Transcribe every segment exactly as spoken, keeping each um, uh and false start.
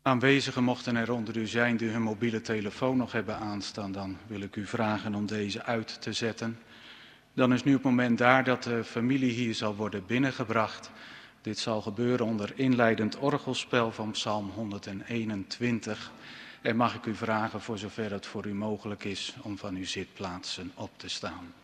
Aanwezigen mochten er onder u zijn die hun mobiele telefoon nog hebben aanstaan, dan wil ik u vragen om deze uit te zetten. Dan is nu het moment daar dat de familie hier zal worden binnengebracht. Dit zal gebeuren onder inleidend orgelspel van Psalm honderdeenentwintig. En mag ik u vragen, voor zover het voor u mogelijk is, om van uw zitplaatsen op te staan.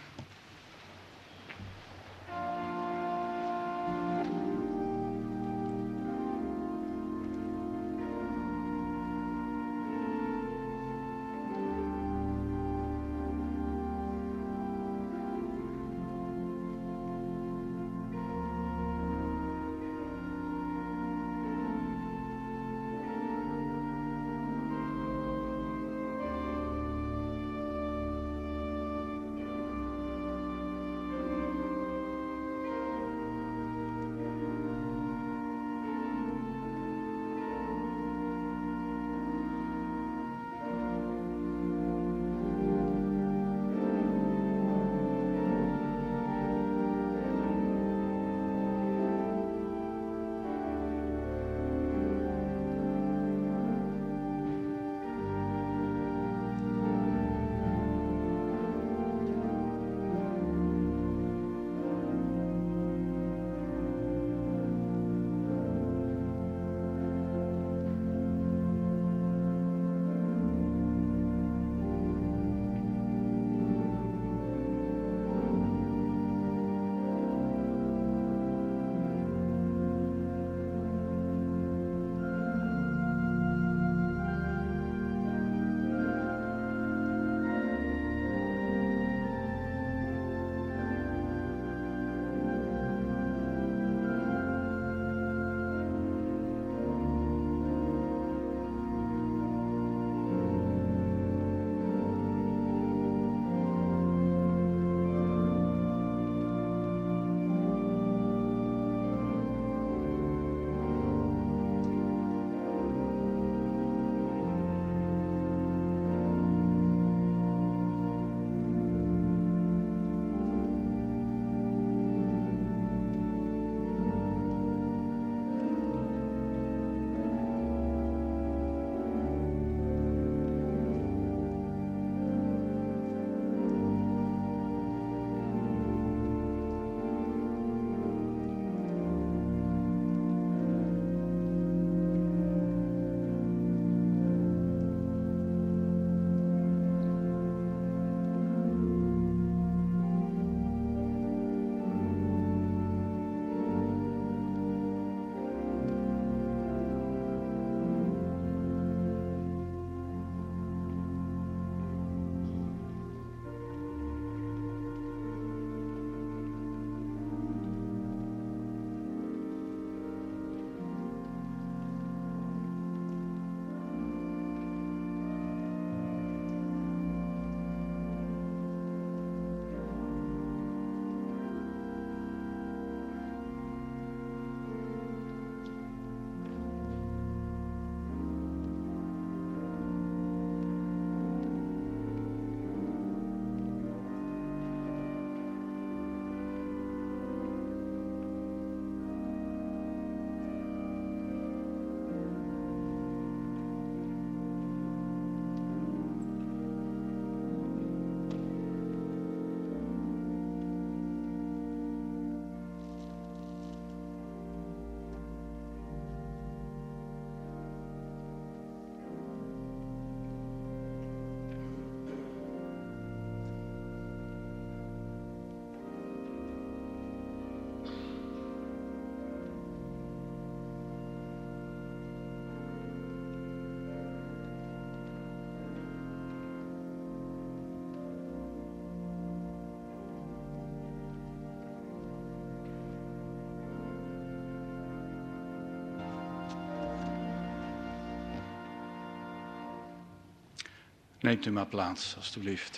Neemt u maar plaats, alstublieft.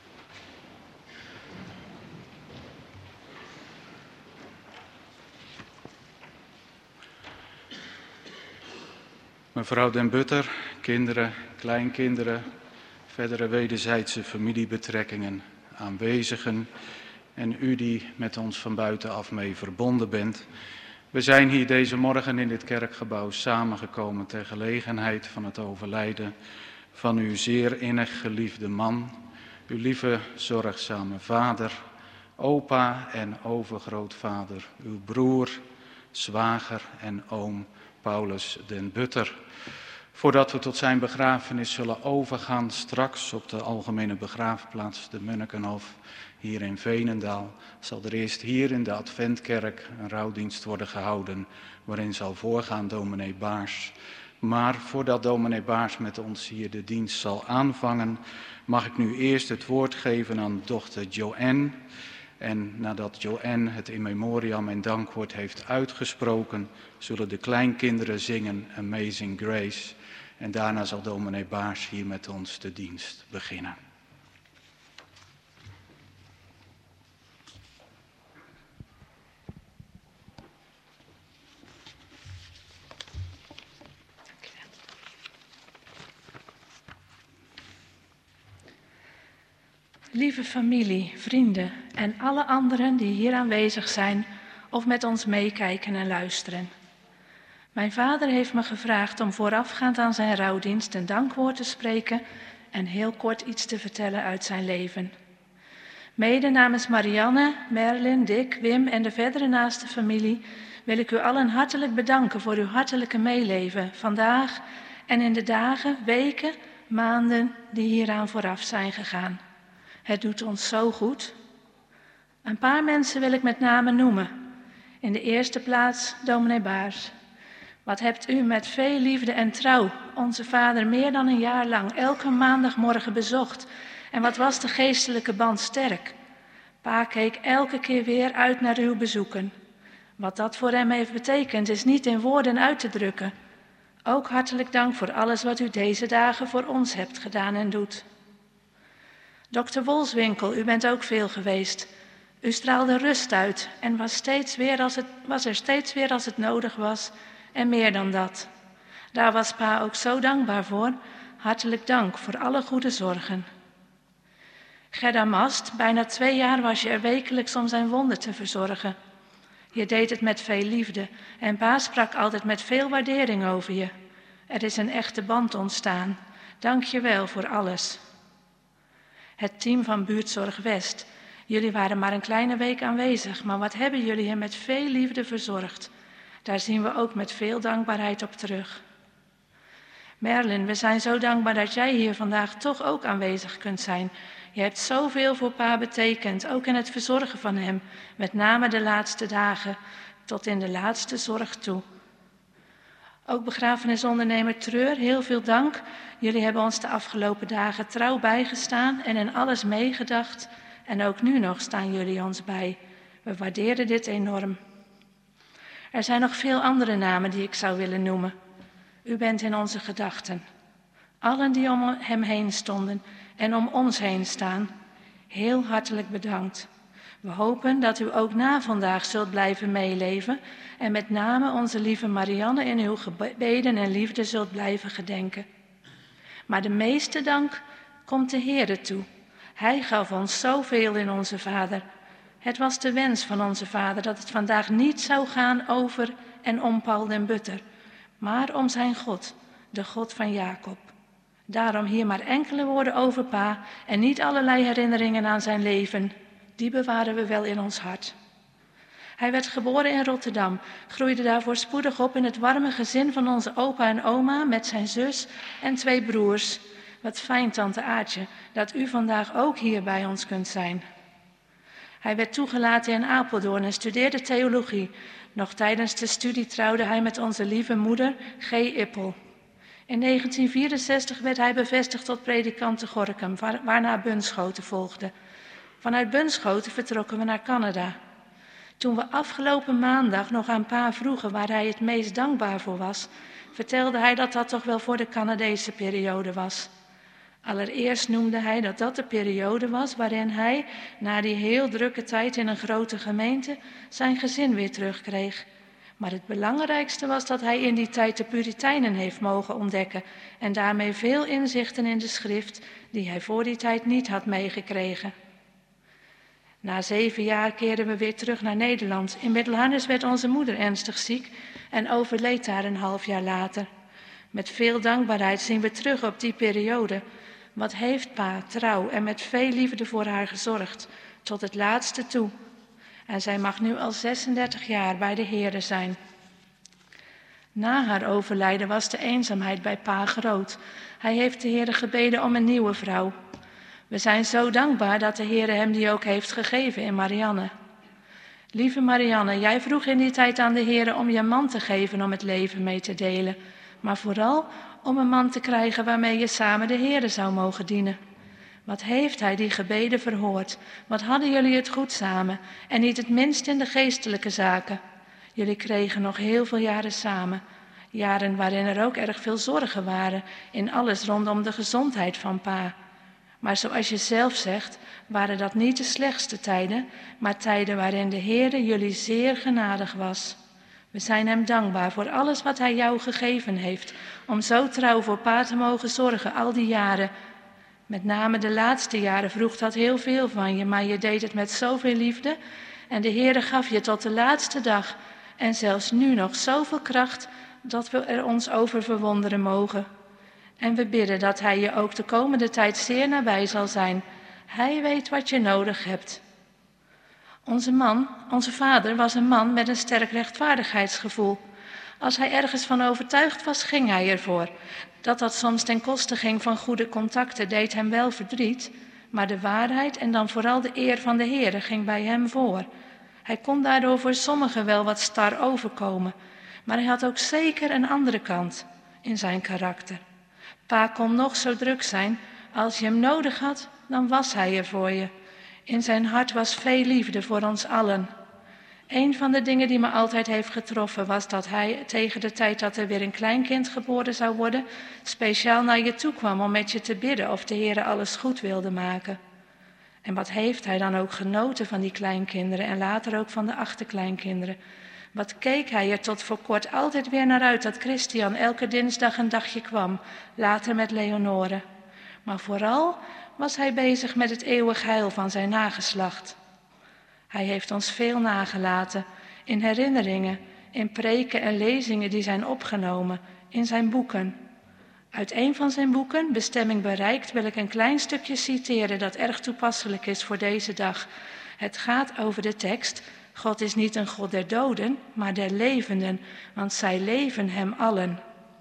Mevrouw Den Butter, kinderen, kleinkinderen, verdere wederzijdse familiebetrekkingen, aanwezigen en u die met ons van buitenaf mee verbonden bent. We zijn hier deze morgen in dit kerkgebouw samengekomen ter gelegenheid van het overlijden van uw zeer innig geliefde man, uw lieve zorgzame vader, opa en overgrootvader, uw broer, zwager en oom Paulus den Butter. Voordat we tot zijn begrafenis zullen overgaan, straks op de algemene begraafplaats, de Munnikenhof, hier in Veenendaal, zal er eerst hier in de Adventkerk een rouwdienst worden gehouden, waarin zal voorgaan dominee Baars. Maar voordat dominee Baars met ons hier de dienst zal aanvangen, mag ik nu eerst het woord geven aan dochter Joanne. En nadat Joanne het in memoriam en dankwoord heeft uitgesproken, zullen de kleinkinderen zingen Amazing Grace. En daarna zal dominee Baars hier met ons de dienst beginnen. Lieve familie, vrienden en alle anderen die hier aanwezig zijn of met ons meekijken en luisteren. Mijn vader heeft me gevraagd om voorafgaand aan zijn rouwdienst een dankwoord te spreken en heel kort iets te vertellen uit zijn leven. Mede namens Marianne, Merlin, Dick, Wim en de verdere naaste familie wil ik u allen hartelijk bedanken voor uw hartelijke meeleven vandaag en in de dagen, weken, maanden die hieraan vooraf zijn gegaan. Het doet ons zo goed. Een paar mensen wil ik met name noemen. In de eerste plaats dominee Baars. Wat hebt u met veel liefde en trouw onze vader meer dan een jaar lang elke maandagmorgen bezocht. En wat was de geestelijke band sterk. Pa keek elke keer weer uit naar uw bezoeken. Wat dat voor hem heeft betekend is niet in woorden uit te drukken. Ook hartelijk dank voor alles wat u deze dagen voor ons hebt gedaan en doet. Dokter Wolswinkel, u bent ook veel geweest. U straalde rust uit en was, steeds weer als het, was er steeds weer als het nodig was en meer dan dat. Daar was pa ook zo dankbaar voor. Hartelijk dank voor alle goede zorgen. Gerda Mast, bijna twee jaar was je er wekelijks om zijn wonden te verzorgen. Je deed het met veel liefde en pa sprak altijd met veel waardering over je. Er is een echte band ontstaan. Dank je wel voor alles. Het team van Buurtzorg West. Jullie waren maar een kleine week aanwezig, maar wat hebben jullie er met veel liefde verzorgd. Daar zien we ook met veel dankbaarheid op terug. Merlin, we zijn zo dankbaar dat jij hier vandaag toch ook aanwezig kunt zijn. Je hebt zoveel voor pa betekend, ook in het verzorgen van hem, met name de laatste dagen, tot in de laatste zorg toe. Ook begrafenisondernemer Treur, heel veel dank. Jullie hebben ons de afgelopen dagen trouw bijgestaan en in alles meegedacht. En ook nu nog staan jullie ons bij. We waarderen dit enorm. Er zijn nog veel andere namen die ik zou willen noemen. U bent in onze gedachten. Allen die om hem heen stonden en om ons heen staan, heel hartelijk bedankt. We hopen dat u ook na vandaag zult blijven meeleven en met name onze lieve Marianne in uw gebeden en liefde zult blijven gedenken. Maar de meeste dank komt de Heere toe. Hij gaf ons zoveel in onze Vader. Het was de wens van onze Vader dat het vandaag niet zou gaan over en om Paul den Butter, maar om zijn God, de God van Jacob. Daarom hier maar enkele woorden over pa en niet allerlei herinneringen aan zijn leven. Die bewaren we wel in ons hart. Hij werd geboren in Rotterdam, groeide daarvoor spoedig op in het warme gezin van onze opa en oma met zijn zus en twee broers. Wat fijn, tante Aartje, dat u vandaag ook hier bij ons kunt zijn. Hij werd toegelaten in Apeldoorn en studeerde theologie. Nog tijdens de studie trouwde hij met onze lieve moeder, G. Ippel. In negentien vierenzestig werd hij bevestigd tot predikant te Gorinchem, waarna Bunschoten volgde. Vanuit Bunschoten vertrokken we naar Canada. Toen we afgelopen maandag nog aan pa vroegen waar hij het meest dankbaar voor was, vertelde hij dat dat toch wel voor de Canadese periode was. Allereerst noemde hij dat dat de periode was waarin hij, na die heel drukke tijd in een grote gemeente, zijn gezin weer terugkreeg. Maar het belangrijkste was dat hij in die tijd de Puritijnen heeft mogen ontdekken en daarmee veel inzichten in de schrift die hij voor die tijd niet had meegekregen. Na zeven jaar keerden we weer terug naar Nederland. In Middelharnis werd onze moeder ernstig ziek en overleed daar een half jaar later. Met veel dankbaarheid zien we terug op die periode. Wat heeft pa trouw en met veel liefde voor haar gezorgd, tot het laatste toe. En zij mag nu al zesendertig jaar bij de Heere zijn. Na haar overlijden was de eenzaamheid bij pa groot. Hij heeft de Heere gebeden om een nieuwe vrouw. We zijn zo dankbaar dat de Heere hem die ook heeft gegeven in Marianne. Lieve Marianne, jij vroeg in die tijd aan de Heere om je man te geven om het leven mee te delen. Maar vooral om een man te krijgen waarmee je samen de Heere zou mogen dienen. Wat heeft hij die gebeden verhoord? Wat hadden jullie het goed samen? En niet het minst in de geestelijke zaken. Jullie kregen nog heel veel jaren samen. Jaren waarin er ook erg veel zorgen waren in alles rondom de gezondheid van pa. Maar zoals je zelf zegt, waren dat niet de slechtste tijden, maar tijden waarin de Heere jullie zeer genadig was. We zijn hem dankbaar voor alles wat hij jou gegeven heeft, om zo trouw voor pa te mogen zorgen al die jaren. Met name de laatste jaren vroeg dat heel veel van je, maar je deed het met zoveel liefde en de Heere gaf je tot de laatste dag en zelfs nu nog zoveel kracht dat we er ons over verwonderen mogen. En we bidden dat hij je ook de komende tijd zeer nabij zal zijn. Hij weet wat je nodig hebt. Onze man, onze vader, was een man met een sterk rechtvaardigheidsgevoel. Als hij ergens van overtuigd was, ging hij ervoor. Dat dat soms ten koste ging van goede contacten deed hem wel verdriet, maar de waarheid en dan vooral de eer van de Heere ging bij hem voor. Hij kon daardoor voor sommigen wel wat star overkomen, maar hij had ook zeker een andere kant in zijn karakter. Pa kon nog zo druk zijn, als je hem nodig had, dan was hij er voor je. In zijn hart was veel liefde voor ons allen. Een van de dingen die me altijd heeft getroffen was dat hij tegen de tijd dat er weer een kleinkind geboren zou worden, speciaal naar je toe kwam om met je te bidden of de Heere alles goed wilde maken. En wat heeft hij dan ook genoten van die kleinkinderen en later ook van de achterkleinkinderen. Wat keek hij er tot voor kort altijd weer naar uit dat Christian elke dinsdag een dagje kwam, later met Leonore. Maar vooral was hij bezig met het eeuwig heil van zijn nageslacht. Hij heeft ons veel nagelaten, in herinneringen, in preken en lezingen die zijn opgenomen, in zijn boeken. Uit een van zijn boeken, Bestemming bereikt, wil ik een klein stukje citeren dat erg toepasselijk is voor deze dag. Het gaat over de tekst: God is niet een God der doden, maar der levenden, want zij leven hem allen.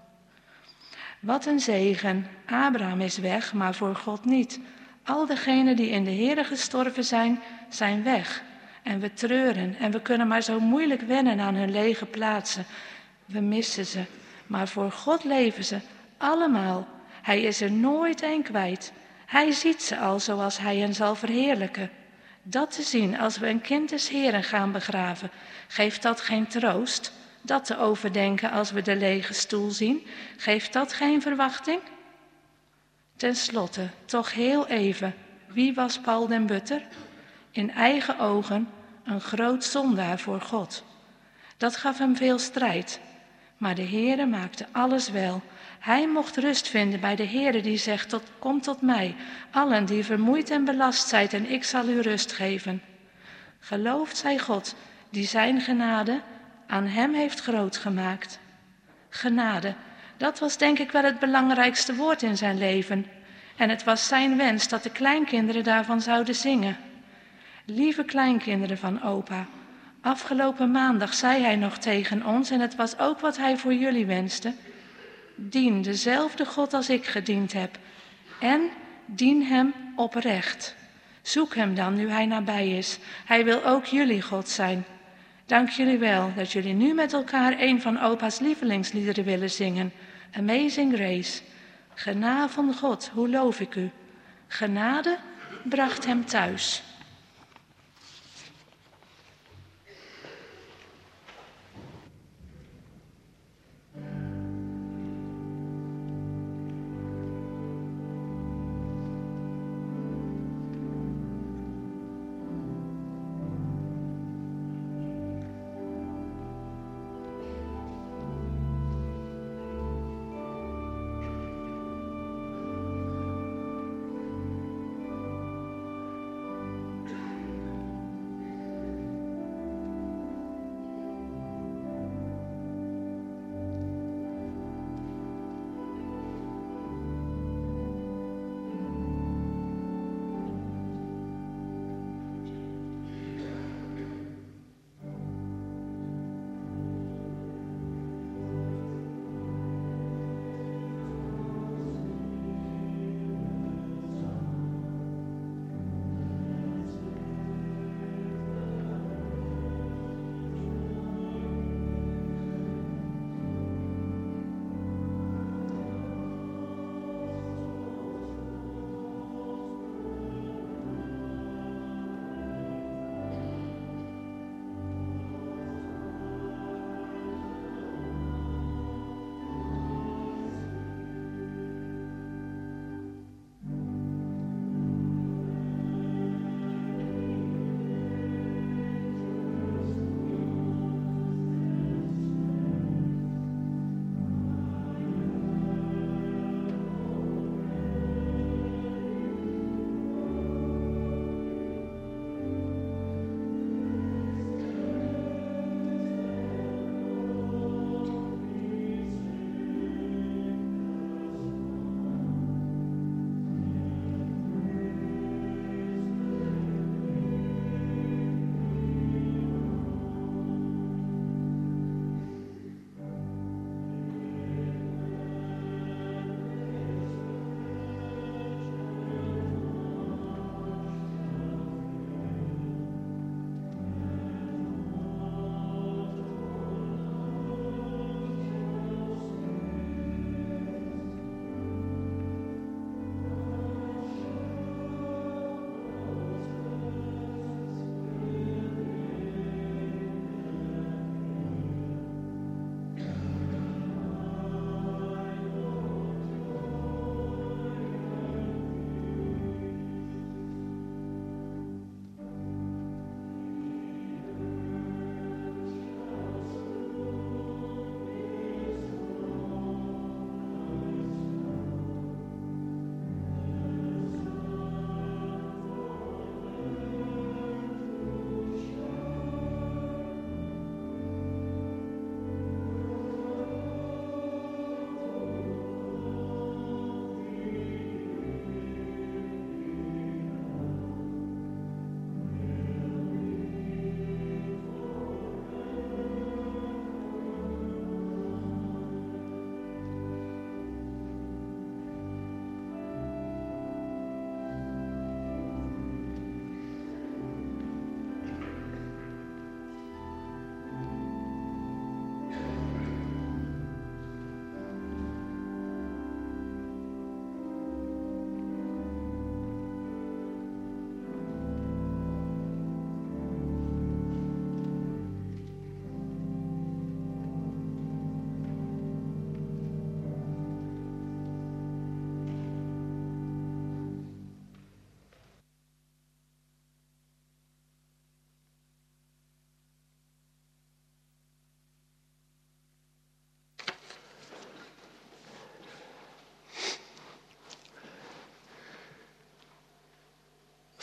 Wat een zegen, Abraham is weg, maar voor God niet. Al degenen die in de Heere gestorven zijn, zijn weg. En we treuren en we kunnen maar zo moeilijk wennen aan hun lege plaatsen. We missen ze, maar voor God leven ze allemaal. Hij is er nooit een kwijt. Hij ziet ze al zoals hij hen zal verheerlijken. Dat te zien als we een kind des Heeren gaan begraven, geeft dat geen troost? Dat te overdenken als we de lege stoel zien, geeft dat geen verwachting? Ten slotte, toch heel even, wie was Paul den Butter? In eigen ogen een groot zondaar voor God. Dat gaf hem veel strijd, maar de Heere maakte alles wel. Hij mocht rust vinden bij de Heere die zegt: tot, kom tot mij, allen die vermoeid en belast zijt, en ik zal u rust geven. Geloofd zij God, die zijn genade aan hem heeft groot gemaakt. Genade, dat was denk ik wel het belangrijkste woord in zijn leven. En het was zijn wens dat de kleinkinderen daarvan zouden zingen. Lieve kleinkinderen van opa, afgelopen maandag zei hij nog tegen ons, en het was ook wat hij voor jullie wenste: dien dezelfde God als ik gediend heb. En dien hem oprecht. Zoek hem dan nu hij nabij is. Hij wil ook jullie God zijn. Dank jullie wel dat jullie nu met elkaar een van opa's lievelingsliederen willen zingen. Amazing Grace. Genade van God, hoe loof ik u. Genade bracht hem thuis.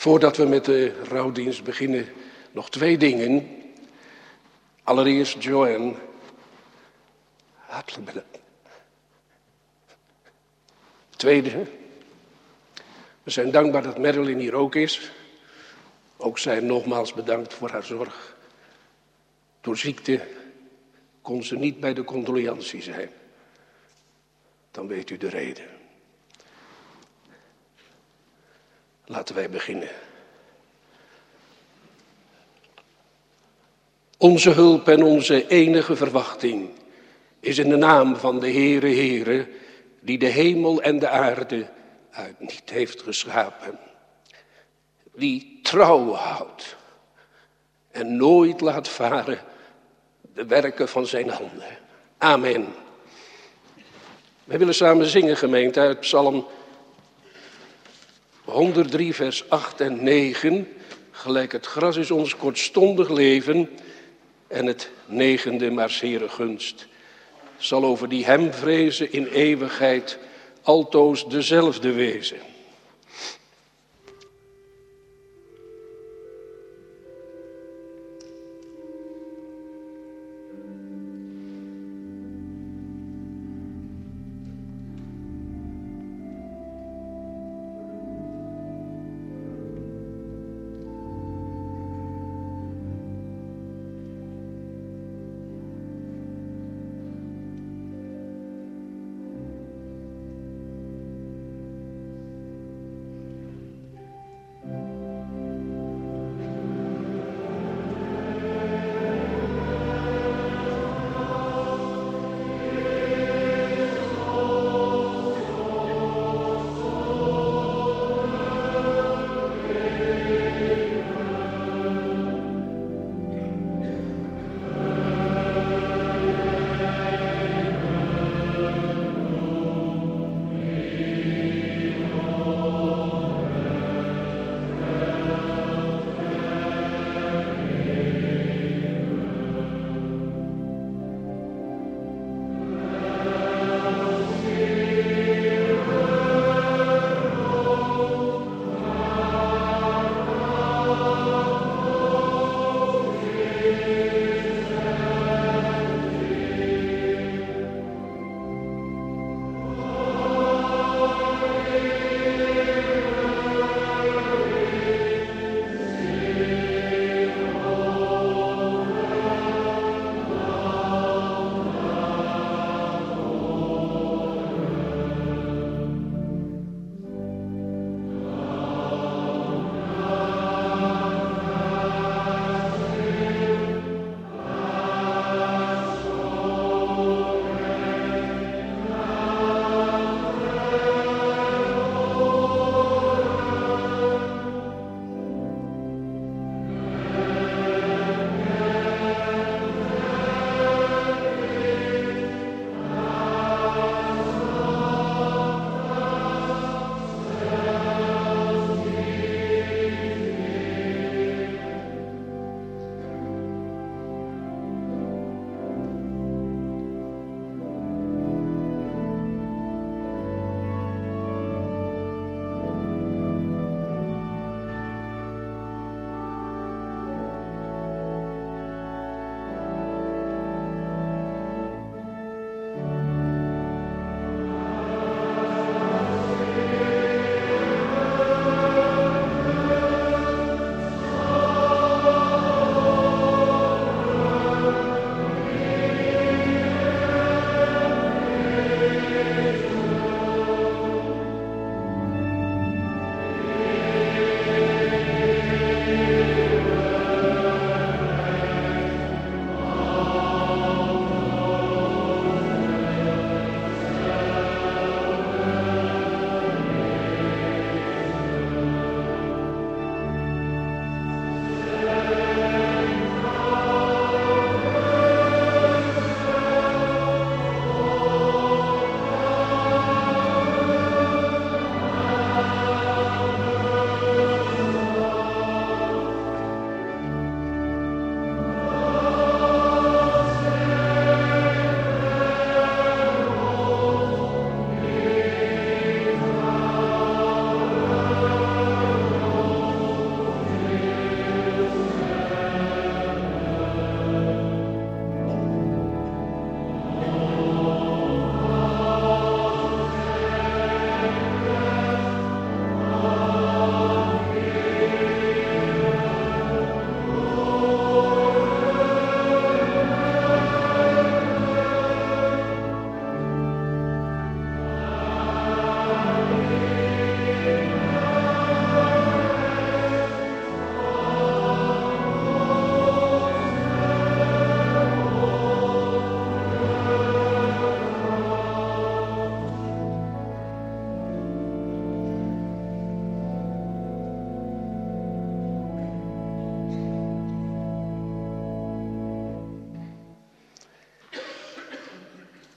Voordat we met de rouwdienst beginnen, nog twee dingen. Allereerst Joanne. Hartelijk bedankt. Tweede, we zijn dankbaar dat Marilyn hier ook is. Ook zij nogmaals bedankt voor haar zorg. Door ziekte kon ze niet bij de condoleantie zijn. Dan weet u de reden. Laten wij beginnen. Onze hulp en onze enige verwachting is in de naam van de Heere Heere, die de hemel en de aarde uit niet heeft geschapen. Die trouw houdt en nooit laat varen de werken van zijn handen. Amen. Wij willen samen zingen, gemeente, uit Psalm honderddrie, vers acht en negen. Gelijk het gras is ons kortstondig leven en het negende maar zere gunst. Zal over die hem vrezen in eeuwigheid altoos dezelfde wezen.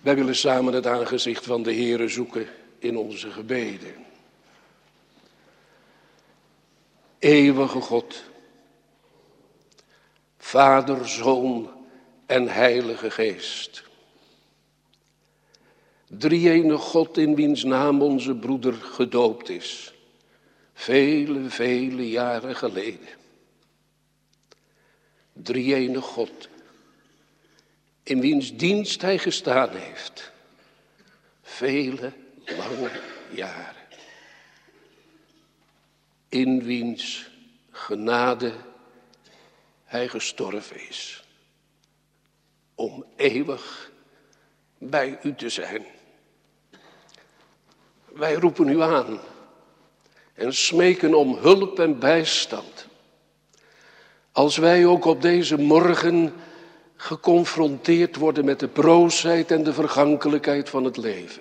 Wij willen samen het aangezicht van de Heere zoeken in onze gebeden. Eeuwige God, Vader, Zoon en Heilige Geest. Drie-enige God in wiens naam onze broeder gedoopt is. Vele, vele jaren geleden. Drie-enige God in wiens dienst hij gestaan heeft. Vele, lange jaren. In wiens genade hij gestorven is. Om eeuwig bij u te zijn. Wij roepen u aan en smeken om hulp en bijstand. Als wij ook op deze morgen geconfronteerd worden met de broosheid en de vergankelijkheid van het leven.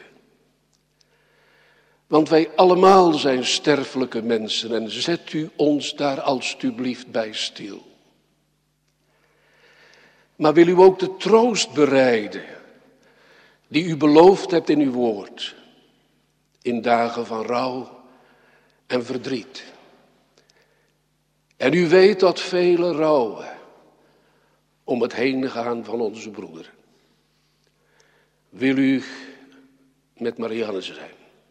Want wij allemaal zijn sterfelijke mensen en zet u ons daar alstublieft bij stil. Maar wil u ook de troost bereiden die u beloofd hebt in uw woord, in dagen van rouw en verdriet. En u weet dat vele rouwen om het heen gaan van onze broeder. Wil u met Marianne zijn?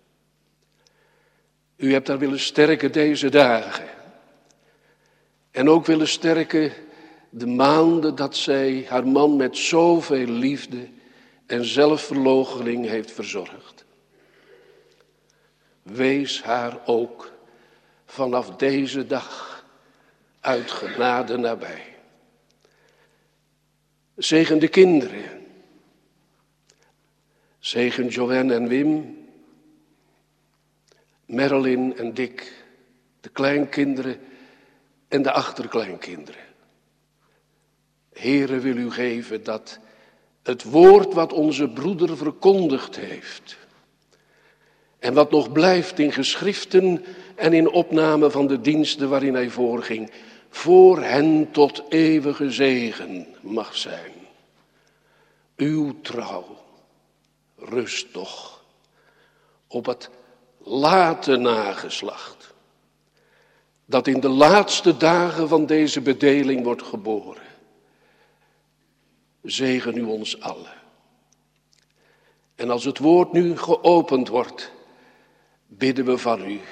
U hebt haar willen sterken deze dagen. En ook willen sterken de maanden dat zij haar man met zoveel liefde en zelfverloochening heeft verzorgd. Wees haar ook vanaf deze dag uit genade nabij. Zegen de kinderen. Zegen Joanne en Wim. Marilyn en Dick. De kleinkinderen en de achterkleinkinderen. Heere, wil u geven dat het woord wat onze broeder verkondigd heeft en wat nog blijft in geschriften en in opname van de diensten waarin hij voorging, voor hen tot eeuwige zegen mag zijn. Uw trouw rust toch op het late nageslacht, dat in de laatste dagen van deze bedeling wordt geboren. Zegen u ons allen. En als het woord nu geopend wordt, bidden we van u.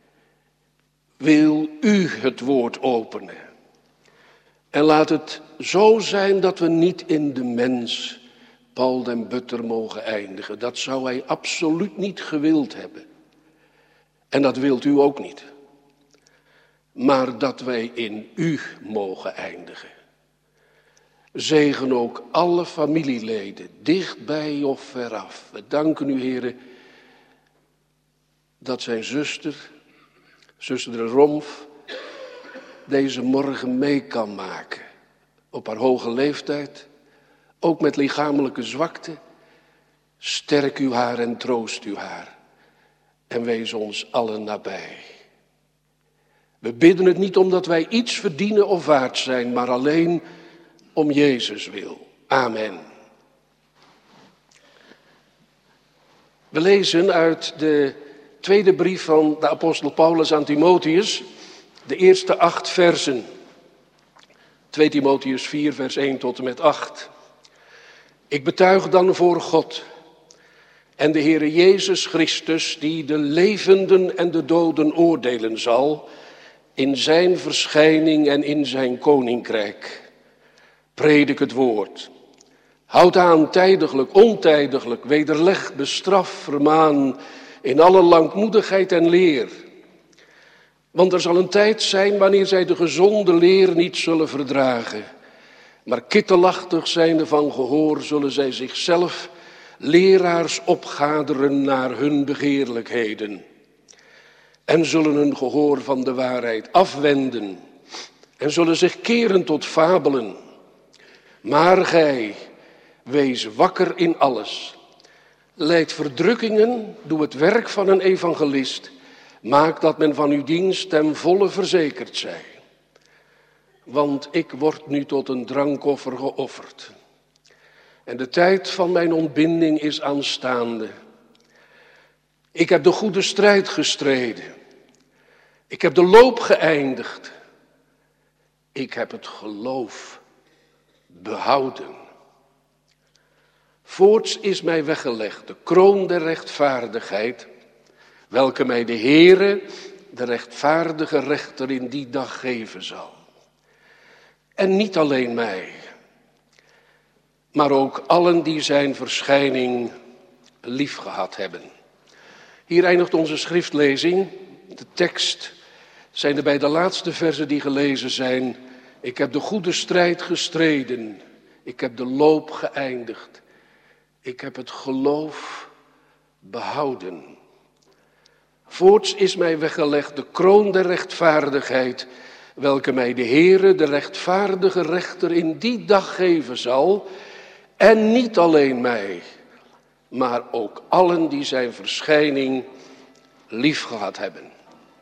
Wil u het woord openen? En laat het zo zijn dat we niet in de mens, Paul den Butter, mogen eindigen. Dat zou hij absoluut niet gewild hebben. En dat wilt u ook niet. Maar dat wij in u mogen eindigen. Zegen ook alle familieleden, dichtbij of veraf. We danken u, Heere, dat zijn zuster, zuster de Romf, deze morgen mee kan maken. Op haar hoge leeftijd, ook met lichamelijke zwakte. Sterk u haar en troost u haar. En wees ons allen nabij. We bidden het niet omdat wij iets verdienen of waard zijn, maar alleen om Jezus wil. Amen. We lezen uit de tweede brief van de apostel Paulus aan Timotheus, de eerste acht versen. twee Timotheus vier, vers één tot en met acht. Ik betuig dan voor God en de Heere Jezus Christus, die de levenden en de doden oordelen zal, in zijn verschijning en in zijn koninkrijk. Predik het woord. Houd aan tijdiglijk, ontijdiglijk, wederleg, bestraf, vermaan, in alle langmoedigheid en leer. Want er zal een tijd zijn wanneer zij de gezonde leer niet zullen verdragen. Maar kittelachtig zijnde van gehoor zullen zij zichzelf leraars opgaderen naar hun begeerlijkheden. En zullen hun gehoor van de waarheid afwenden. En zullen zich keren tot fabelen. Maar gij, wees wakker in alles. Lijd verdrukkingen, doe het werk van een evangelist. Maak dat men van uw dienst ten volle verzekerd zij. Want ik word nu tot een drankoffer geofferd. en de tijd van mijn ontbinding is aanstaande. Ik heb de goede strijd gestreden. Ik heb de loop geëindigd. Ik heb het geloof behouden. Voorts is mij weggelegd de kroon der rechtvaardigheid, welke mij de Heere, de rechtvaardige rechter, in die dag geven zal. En niet alleen mij, maar ook allen die zijn verschijning liefgehad hebben. Hier eindigt onze schriftlezing. De tekst zijn er bij de laatste verzen die gelezen zijn. Ik heb de goede strijd gestreden. Ik heb de loop geëindigd. Ik heb het geloof behouden. Voorts is mij weggelegd de kroon der rechtvaardigheid, welke mij de Heere, de rechtvaardige rechter, in die dag geven zal. En niet alleen mij, maar ook allen die zijn verschijning liefgehad hebben.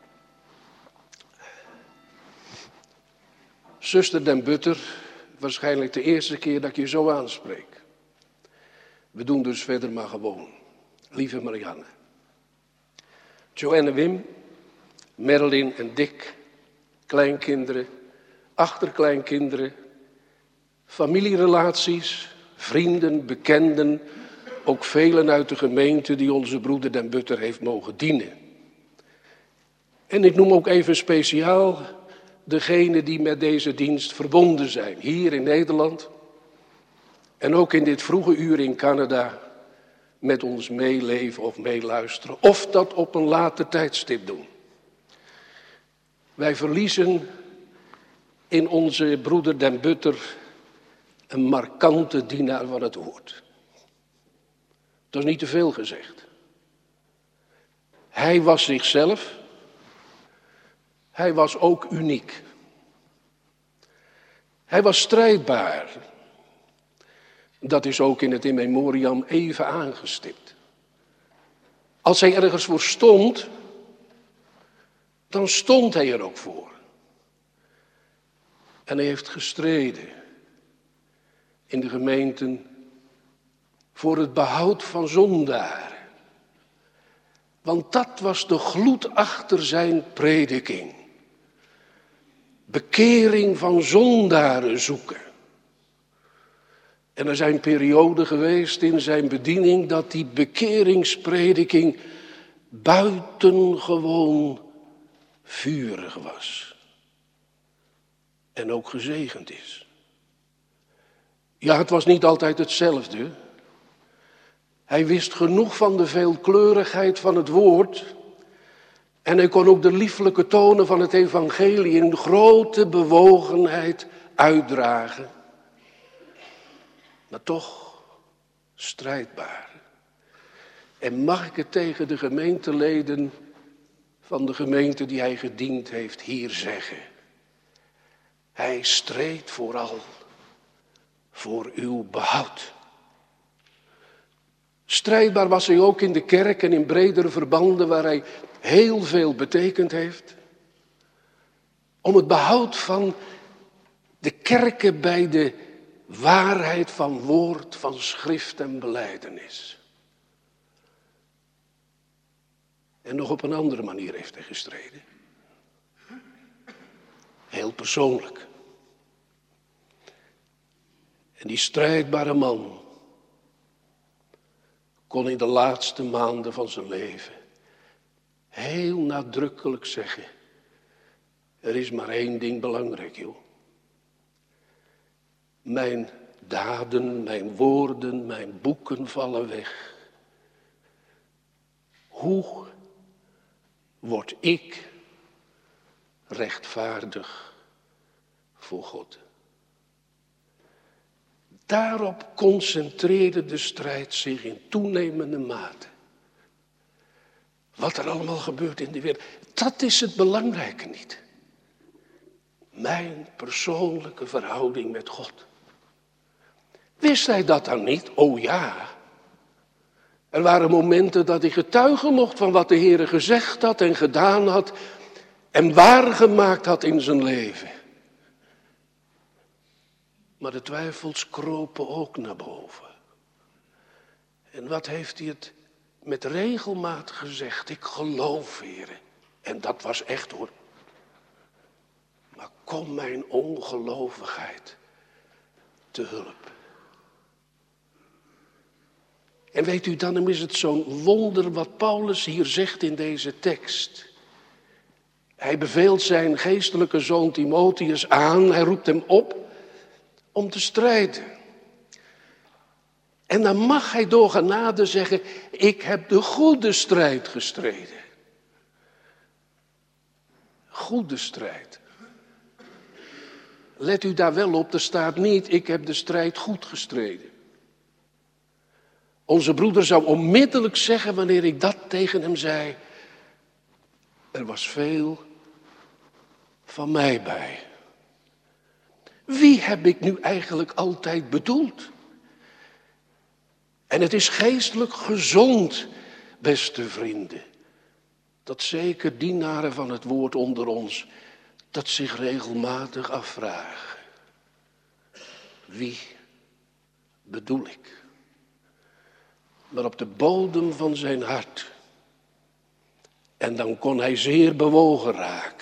Zuster Den Butter, waarschijnlijk de eerste keer dat ik je zo aanspreek. We doen dus verder maar gewoon. Lieve Marianne. Joanne, Wim, Merlin en Dick, kleinkinderen, achterkleinkinderen, familierelaties, vrienden, bekenden, ook velen uit de gemeente die onze broeder Den Butter heeft mogen dienen. En ik noem ook even speciaal degenen die met deze dienst verbonden zijn, hier in Nederland en ook in dit vroege uur in Canada, met ons meeleven of meeluisteren, of dat op een later tijdstip doen. Wij verliezen in onze broeder Den Butter een markante dienaar van het woord. Dat is niet te veel gezegd. Hij was zichzelf. Hij was ook uniek. Hij was strijdbaar. Dat is ook in het in memoriam even aangestipt. Als hij ergens voor stond, dan stond hij er ook voor. En hij heeft gestreden in de gemeenten voor het behoud van zondaren. Want dat was de gloed achter zijn prediking. Bekering van zondaren zoeken. En er zijn perioden geweest in zijn bediening dat die bekeringsprediking buitengewoon vurig was. En ook gezegend is. Ja, het was niet altijd hetzelfde. Hij wist genoeg van de veelkleurigheid van het woord. En hij kon ook de lieflijke tonen van het evangelie in grote bewogenheid uitdragen. Maar toch strijdbaar. En mag ik het tegen de gemeenteleden van de gemeente die hij gediend heeft hier zeggen. Hij streed vooral voor uw behoud. Strijdbaar was hij ook in de kerk en in bredere verbanden waar hij heel veel betekend heeft. Om het behoud van de kerken bij de waarheid van woord, van schrift en belijdenis. En nog op een andere manier heeft hij gestreden. Heel persoonlijk. En die strijdbare man kon in de laatste maanden van zijn leven heel nadrukkelijk zeggen, er is maar één ding belangrijk, joh. Mijn daden, mijn woorden, mijn boeken vallen weg. Hoe word ik rechtvaardig voor God? Daarop concentreerde de strijd zich in toenemende mate. Wat er allemaal gebeurt in de wereld, dat is het belangrijke niet. Mijn persoonlijke verhouding met God. Wist hij dat dan niet? Oh ja. Er waren momenten dat hij getuigen mocht van wat de Heere gezegd had en gedaan had en waargemaakt had in zijn leven. Maar de twijfels kropen ook naar boven. En wat heeft hij het met regelmaat gezegd? Ik geloof, Heere. En dat was echt hoor. Maar kom mijn ongelovigheid te hulp. En weet u, dan is het zo'n wonder wat Paulus hier zegt in deze tekst. Hij beveelt zijn geestelijke zoon Timotheus aan, hij roept hem op om te strijden. En dan mag hij door genade zeggen, ik heb de goede strijd gestreden. Goede strijd. Let u daar wel op, er staat niet, ik heb de strijd goed gestreden. Onze broeder zou onmiddellijk zeggen, wanneer ik dat tegen hem zei, er was veel van mij bij. Wie heb ik nu eigenlijk altijd bedoeld? En het is geestelijk gezond, beste vrienden, dat zeker dienaren van het woord onder ons dat zich regelmatig afvragen. Wie bedoel ik? Maar op de bodem van zijn hart, en dan kon hij zeer bewogen raken,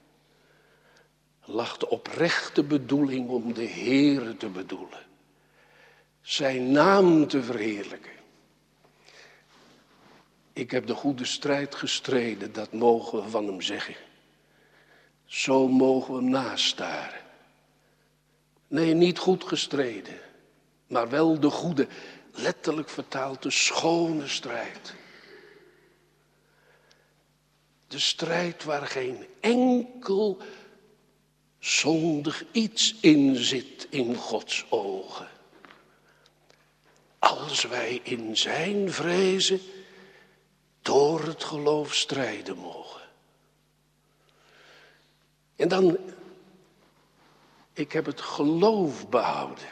lag de oprechte bedoeling om de Heere te bedoelen. Zijn naam te verheerlijken. Ik heb de goede strijd gestreden, dat mogen we van hem zeggen. Zo mogen we hem nastaren. Nee, niet goed gestreden, maar wel de goede, letterlijk vertaald, de schone strijd. De strijd waar geen enkel zondig iets in zit in Gods ogen. Als wij in zijn vrezen door het geloof strijden mogen. En dan, ik heb het geloof behouden.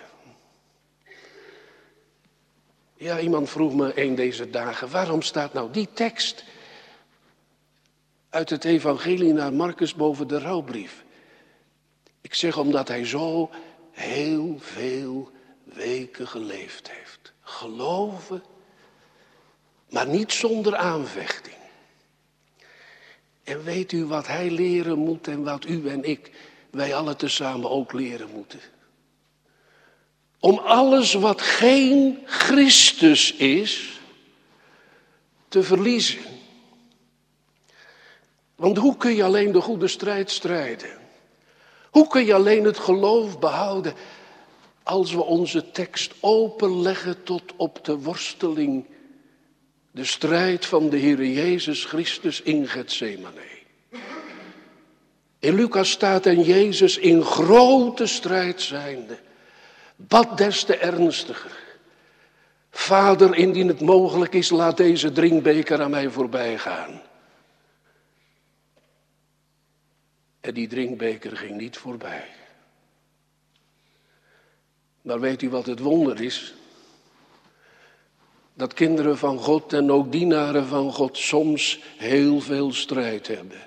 Ja, iemand vroeg me een deze dagen, waarom staat nou die tekst uit het evangelie naar Marcus boven de rouwbrief? Ik zeg omdat hij zo heel veel weken geleefd heeft. Geloven, maar niet zonder aanvechting. En weet u wat hij leren moet en wat u en ik, wij alle tezamen ook leren moeten? Om alles wat geen Christus is, te verliezen. Want hoe kun je alleen de goede strijd strijden? Hoe kun je alleen het geloof behouden als we onze tekst openleggen tot op de worsteling, de strijd van de Heere Jezus Christus in Getsemane? In Lucas staat en Jezus in grote strijd zijnde, bad des te ernstiger. Vader, indien het mogelijk is, laat deze drinkbeker aan mij voorbij gaan. En die drinkbeker ging niet voorbij. Maar weet u wat het wonder is? Dat kinderen van God en ook dienaren van God soms heel veel strijd hebben.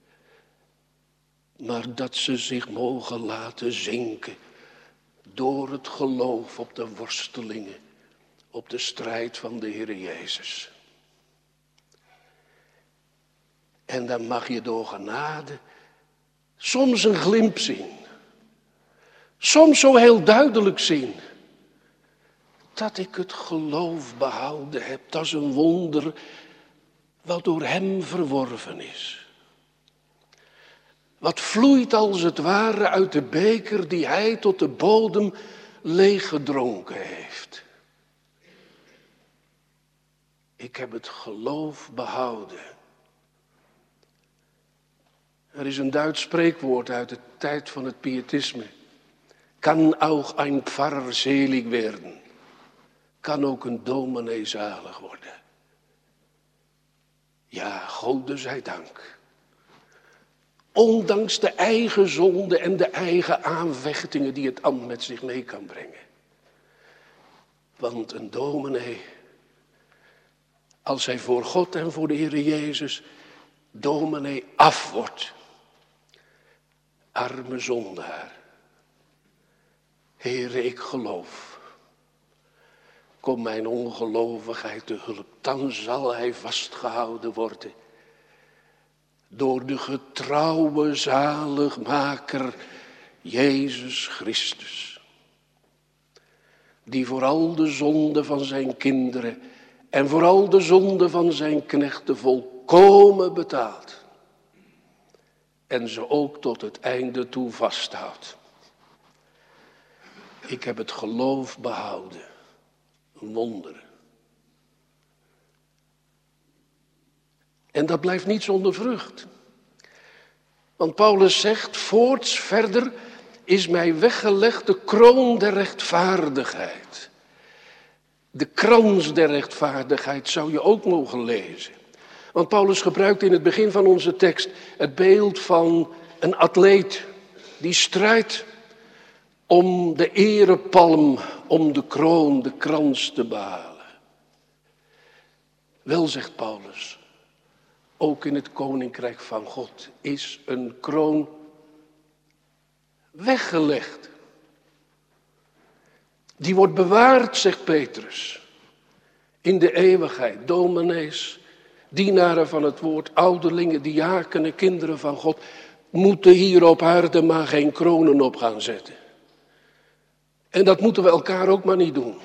Maar dat ze zich mogen laten zinken door het geloof op de worstelingen, op de strijd van de Heere Jezus. En dan mag je door genade soms een glimp zien. Soms zo heel duidelijk zien. Dat ik het geloof behouden heb. Dat is een wonder wat door hem verworven is. Wat vloeit als het ware uit de beker die hij tot de bodem leeggedronken heeft. Ik heb het geloof behouden. Er is een Duits spreekwoord uit de tijd van het pietisme. Kan ook een Pfarrer selig werden. Kan ook een dominee zalig worden. Ja, Gode zij dank. Ondanks de eigen zonde en de eigen aanvechtingen die het ambt met zich mee kan brengen. Want een dominee, als hij voor God en voor de Heere Jezus dominee af wordt. Arme zondaar. Heere, ik geloof. kom mijn ongelovigheid te hulp. Dan zal hij vastgehouden worden door de getrouwe zaligmaker Jezus Christus. Die vooral de zonde van zijn kinderen en vooral de zonde van zijn knechten volkomen betaalt. En ze ook tot het einde toe vasthoudt. Ik heb het geloof behouden. Een wonder. En dat blijft niet zonder vrucht. Want Paulus zegt, voorts verder is mij weggelegd de kroon der rechtvaardigheid. De krans der rechtvaardigheid zou je ook mogen lezen. Want Paulus gebruikt in het begin van onze tekst het beeld van een atleet die strijdt om de erepalm, om de kroon, de krans te behalen. Wel, zegt Paulus, ook in het koninkrijk van God is een kroon weggelegd. Die wordt bewaard, zegt Petrus, in de eeuwigheid. Dominees, dienaren van het woord, ouderlingen, diakenen, kinderen van God, moeten hier op aarde maar geen kronen op gaan zetten. En dat moeten we elkaar ook maar niet doen.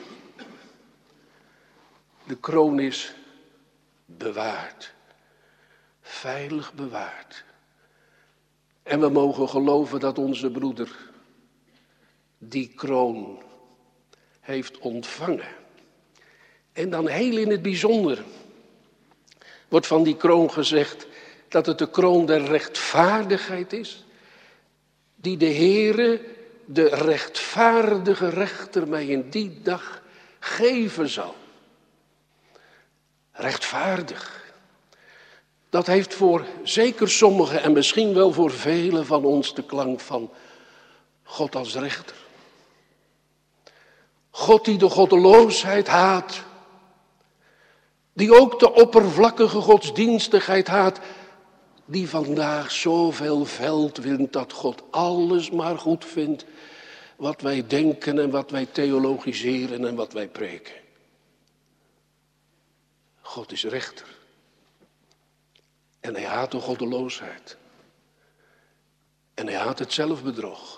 De kroon is bewaard. Veilig bewaard. En we mogen geloven dat onze broeder die kroon heeft ontvangen. En dan heel in het bijzonder wordt van die kroon gezegd dat het de kroon der rechtvaardigheid is, die de Heere, de rechtvaardige rechter, mij in die dag geven zal. Rechtvaardig. Dat heeft voor zeker sommigen en misschien wel voor velen van ons de klank van God als rechter. God die de goddeloosheid haat. Die ook de oppervlakkige godsdienstigheid haat. Die vandaag zoveel veld wint dat God alles maar goed vindt. Wat wij denken en wat wij theologiseren en wat wij preken. God is rechter. En hij haat de goddeloosheid. En hij haat het zelfbedrog.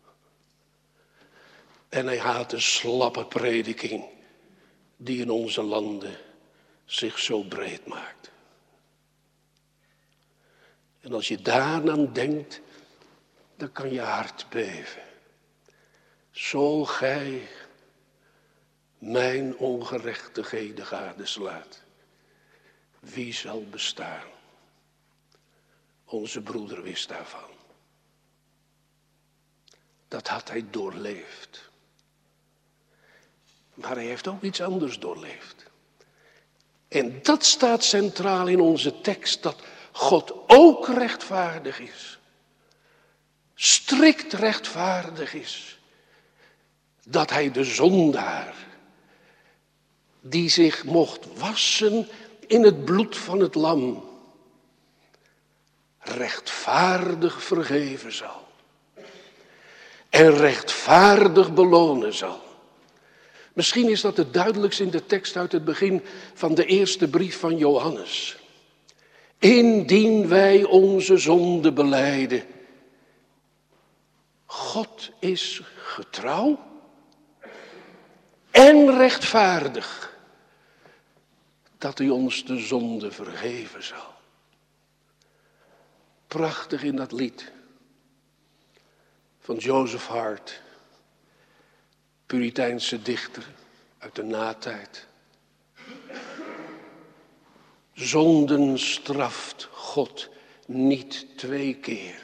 En hij haat de slappe prediking die in onze landen zich zo breed maakt. En als je daaraan denkt, dan kan je hart beven. Zo gij mijn ongerechtigheden gadeslaat, wie zal bestaan? Onze broeder wist daarvan. Dat had hij doorleefd. Maar hij heeft ook iets anders doorleefd. En dat staat centraal in onze tekst, dat God ook rechtvaardig is. Strikt rechtvaardig is. Dat hij de zondaar, die zich mocht wassen in het bloed van het lam, rechtvaardig vergeven zal. En rechtvaardig belonen zal. Misschien is dat het duidelijkst in de tekst uit het begin van de eerste brief van Johannes. Indien wij onze zonde belijden. God is getrouw en rechtvaardig. Dat hij ons de zonde vergeven zal. Prachtig in dat lied van Joseph Hart. Puriteinse dichter uit de natijd. Zonden straft God niet twee keer.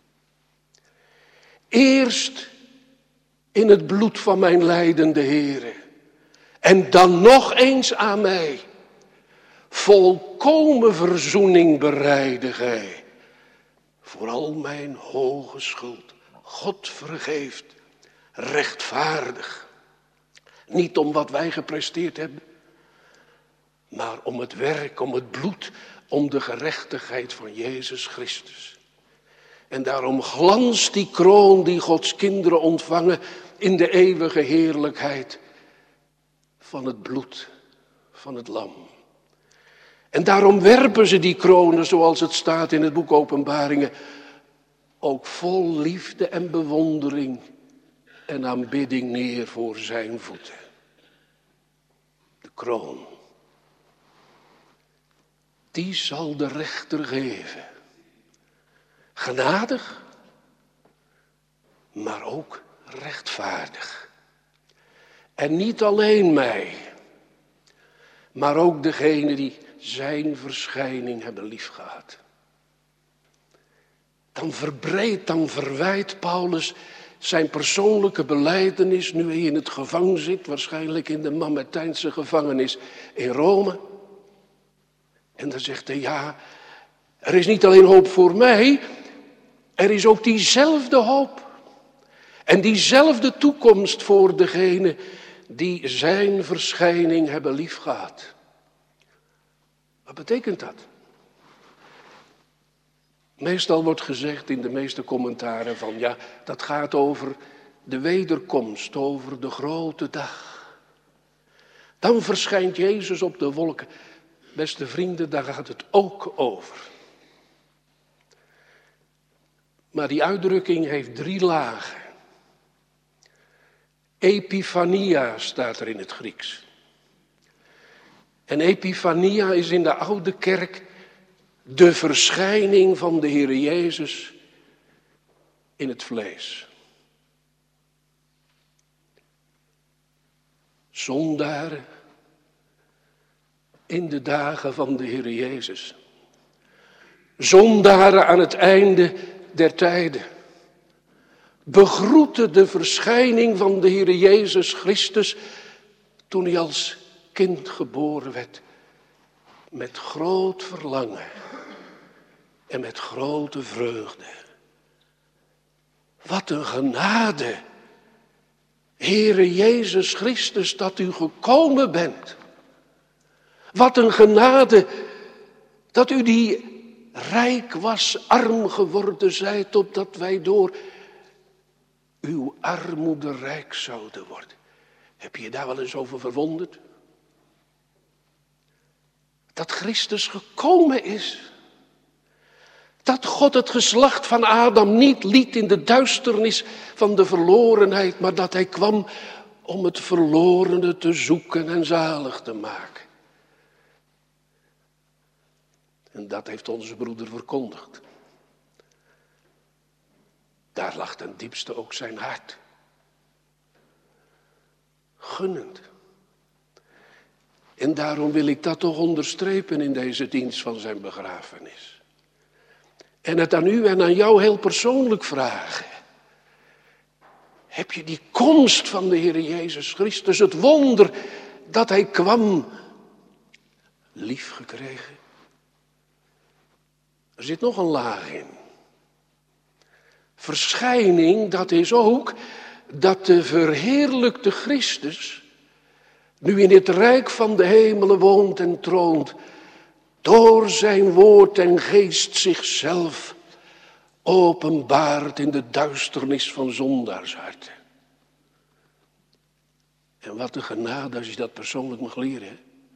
Eerst in het bloed van mijn lijdende Heere. En dan nog eens aan mij. Volkomen verzoening bereidde gij. Voor al mijn hoge schuld. God vergeeft. Rechtvaardig. Niet om wat wij gepresteerd hebben. Maar om het werk, om het bloed, om de gerechtigheid van Jezus Christus. En daarom glanst die kroon die Gods kinderen ontvangen in de eeuwige heerlijkheid van het bloed van het lam. En daarom werpen ze die kronen, zoals het staat in het boek Openbaringen, ook vol liefde en bewondering en aanbidding neer voor zijn voeten. De kroon. Die zal de rechter geven. Genadig, maar ook rechtvaardig. En niet alleen mij, maar ook degene die zijn verschijning hebben liefgehad. Dan verbreedt, dan verwijt Paulus zijn persoonlijke belijdenis nu hij in het gevangen zit, waarschijnlijk in de Mamertijnse gevangenis in Rome. En dan zegt hij, ja, er is niet alleen hoop voor mij, er is ook diezelfde hoop. En diezelfde toekomst voor degene die zijn verschijning hebben liefgehad. Wat betekent dat? Meestal wordt gezegd in de meeste commentaren van ja, dat gaat over de wederkomst, over de grote dag. Dan verschijnt Jezus op de wolken. Beste vrienden, daar gaat het ook over. Maar die uitdrukking heeft drie lagen. Epifania staat er in het Grieks. En epifania is in de oude kerk de verschijning van de Heer Jezus in het vlees. Zondaren in de dagen van de Heer Jezus. Zondaren aan het einde der tijden. Begroeten de verschijning van de Heer Jezus Christus toen hij als kind geboren werd. Met groot verlangen en met grote vreugde. Wat een genade, Heere Jezus Christus, dat u gekomen bent. Wat een genade dat u die rijk was, arm geworden zijt, opdat wij door uw armoede rijk zouden worden. Heb je je daar wel eens over verwonderd? Dat Christus gekomen is. Dat God het geslacht van Adam niet liet in de duisternis van de verlorenheid, maar dat hij kwam om het verlorene te zoeken en zalig te maken. En dat heeft onze broeder verkondigd. Daar lag ten diepste ook zijn hart. Gunnend. En daarom wil ik dat toch onderstrepen in deze dienst van zijn begrafenis. En het aan u en aan jou heel persoonlijk vragen. Heb je die komst van de Heer Jezus Christus, het wonder dat hij kwam, lief gekregen? Er zit nog een laag in. Verschijning, dat is ook dat de verheerlijkte Christus nu in het rijk van de hemelen woont en troont, door zijn woord en geest zichzelf openbaart in de duisternis van zondaarsharten. En wat een genade als je dat persoonlijk mag leren.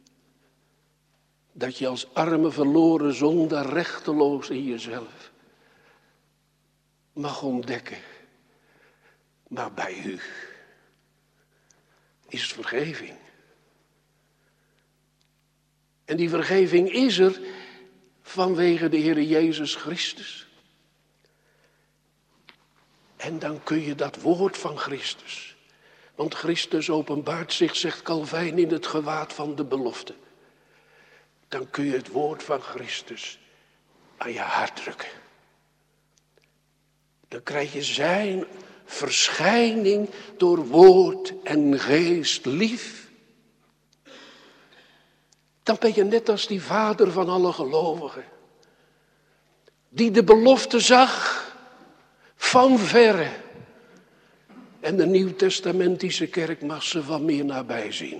Dat je als arme verloren zondaar rechteloos in jezelf mag ontdekken. Maar bij u is vergeving. En die vergeving is er vanwege de Heer Jezus Christus. En dan kun je dat woord van Christus. Want Christus openbaart zich, zegt Calvijn, in het gewaad van de belofte. Dan kun je het woord van Christus aan je hart drukken. Dan krijg je zijn verschijning door woord en geest lief. Dan ben je net als die vader van alle gelovigen. Die de belofte zag van verre. En de Nieuwtestamentische kerk mag ze van meer nabij zien.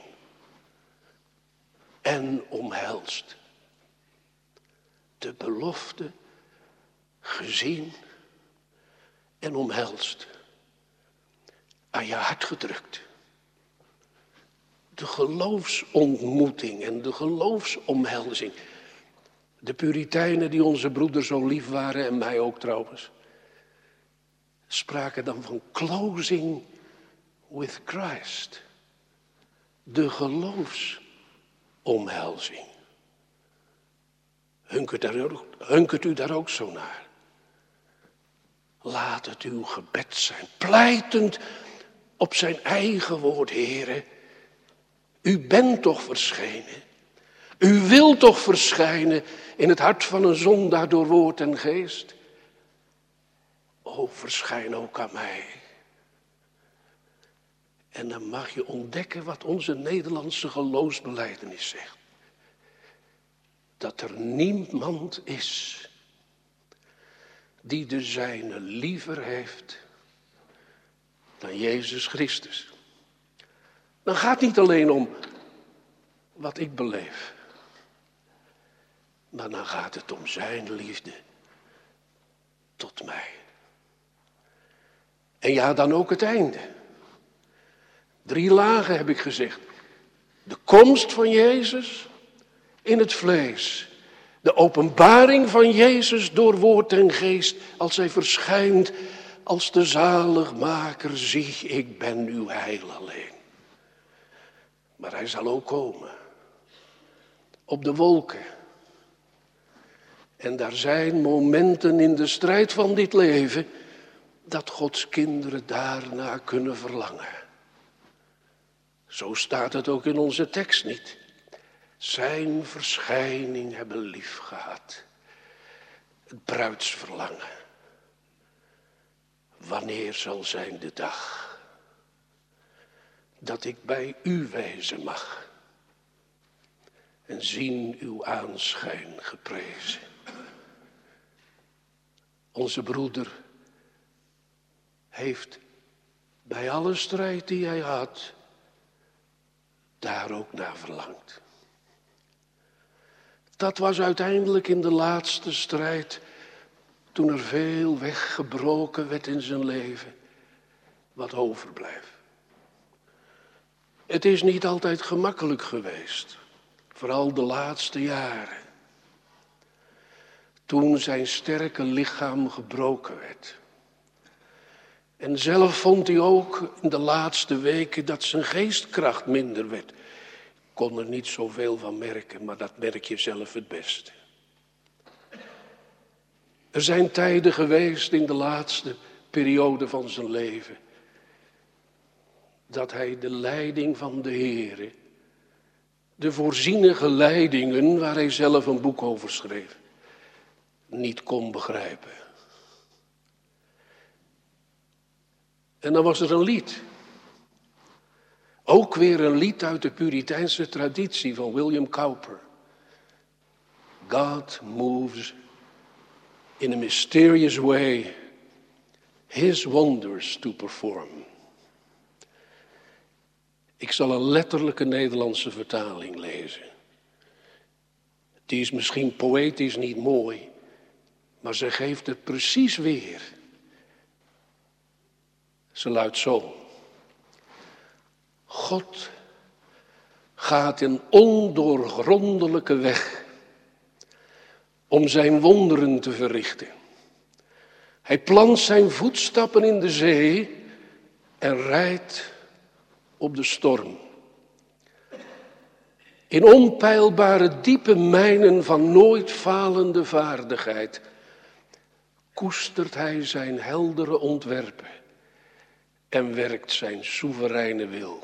En omhelst. De belofte gezien en omhelst. Aan je hart gedrukt. de geloofsontmoeting en de geloofsomhelzing. De Puritijnen die onze broeder zo lief waren, en mij ook trouwens, spraken dan van closing with Christ. De geloofsomhelzing. Hunkert, daar ook, hunkert u daar ook zo naar? Laat het uw gebed zijn, pleitend op zijn eigen woord, Heere. U bent toch verschenen. U wilt toch verschijnen in het hart van een zondaar door woord en geest. O, verschijn ook aan mij. En dan mag je ontdekken wat onze Nederlandse geloofsbelijdenis zegt. Dat er niemand is die de zijne liever heeft dan Jezus Christus. Dan gaat het niet alleen om wat ik beleef. Maar dan gaat het om zijn liefde tot mij. En ja, dan ook het einde. Drie lagen heb ik gezegd. De komst van Jezus in het vlees. De openbaring van Jezus door woord en geest. Als hij verschijnt als de zaligmaker. Zie, ik ben uw heil alleen. Maar hij zal ook komen. Op de wolken. En daar zijn momenten in de strijd van dit leven dat Gods kinderen daarna kunnen verlangen. Zo staat het ook in onze tekst niet. Zijn verschijning hebben lief gehad. Het bruidsverlangen. Wanneer zal zijn de dag dat ik bij u wezen mag en zien uw aanschijn geprezen. Onze broeder heeft bij alle strijd die hij had, daar ook naar verlangd. Dat was uiteindelijk in de laatste strijd, toen er veel weggebroken werd in zijn leven, wat overblijft. Het is niet altijd gemakkelijk geweest, vooral de laatste jaren. Toen zijn sterke lichaam gebroken werd. En zelf vond hij ook in de laatste weken dat zijn geestkracht minder werd. Ik kon er niet zoveel van merken, maar dat merk je zelf het beste. Er zijn tijden geweest in de laatste periode van zijn leven dat hij de leiding van de Heere, de voorzienige leidingen waar hij zelf een boek over schreef, niet kon begrijpen. En dan was er een lied. Ook weer een lied uit de Puriteinse traditie van William Cowper. God moves in a mysterious way his wonders to perform. Ik zal een letterlijke Nederlandse vertaling lezen. Die is misschien poëtisch niet mooi, maar ze geeft het precies weer. Ze luidt zo. God gaat een ondoorgrondelijke weg om zijn wonderen te verrichten. Hij plant zijn voetstappen in de zee en rijdt op de storm. In onpeilbare diepe mijnen van nooit falende vaardigheid koestert hij zijn heldere ontwerpen en werkt zijn soevereine wil.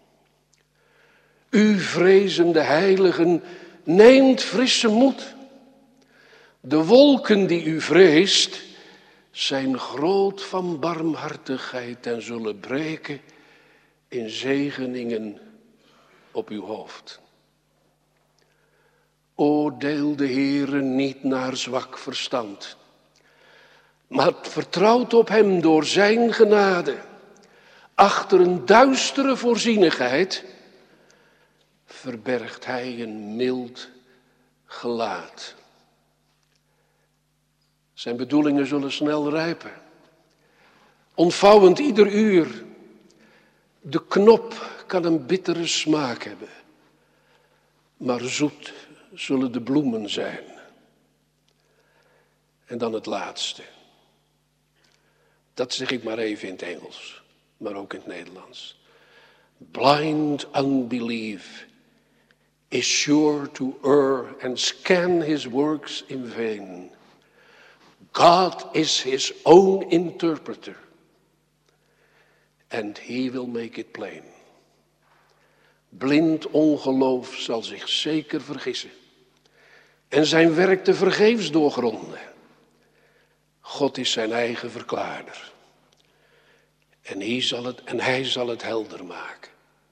U vrezende heiligen, neemt frisse moed. De wolken die u vreest zijn groot van barmhartigheid en zullen breken in zegeningen op uw hoofd. Oordeel de Heere niet naar zwak verstand, maar vertrouwt op hem door zijn genade. Achter een duistere voorzienigheid verbergt hij een mild gelaat. Zijn bedoelingen zullen snel rijpen. Ontvouwend ieder uur. De knop kan een bittere smaak hebben, maar zoet zullen de bloemen zijn. En dan het laatste. Dat zeg ik maar even in het Engels, maar ook in het Nederlands. Blind unbelief is sure to err and scan his works in vain. God is his own interpreter, and he will make it plain. Blind ongeloof zal zich zeker vergissen en zijn werk te vergeefs doorgronden. God is zijn eigen verklaarder. En hij zal het, en hij zal het helder maken.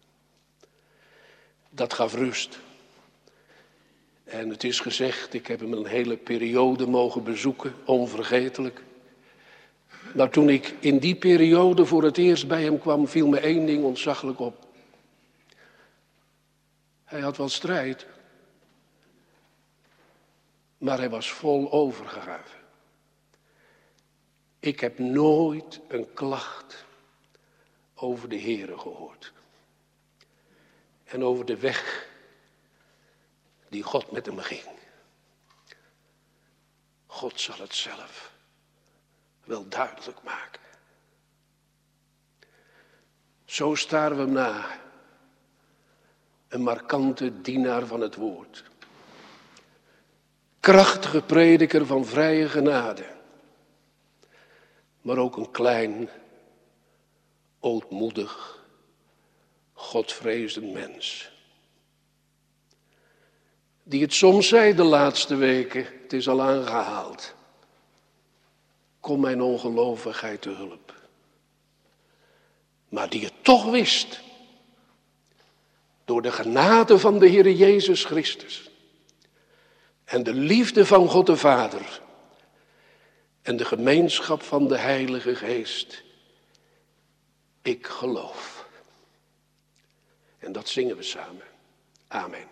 Dat gaf rust. En het is gezegd, ik heb hem een hele periode mogen bezoeken, onvergetelijk. Maar toen ik in die periode voor het eerst bij hem kwam, viel me één ding ontzaglijk op. Hij had wel strijd, maar hij was vol overgave. Ik heb nooit een klacht over de Heere gehoord. En over de weg die God met hem ging. God zal het zelf wel duidelijk maken. Zo staren we hem na. Een markante dienaar van het woord. Krachtige prediker van vrije genade. Maar ook een klein, ootmoedig, godvrezend mens. Die het soms zei de laatste weken, het is al aangehaald. Kom mijn ongelovigheid te hulp. Maar die het toch wist. Door de genade van de Heer Jezus Christus. En de liefde van God de Vader. En de gemeenschap van de Heilige Geest. Ik geloof. En dat zingen we samen. Amen.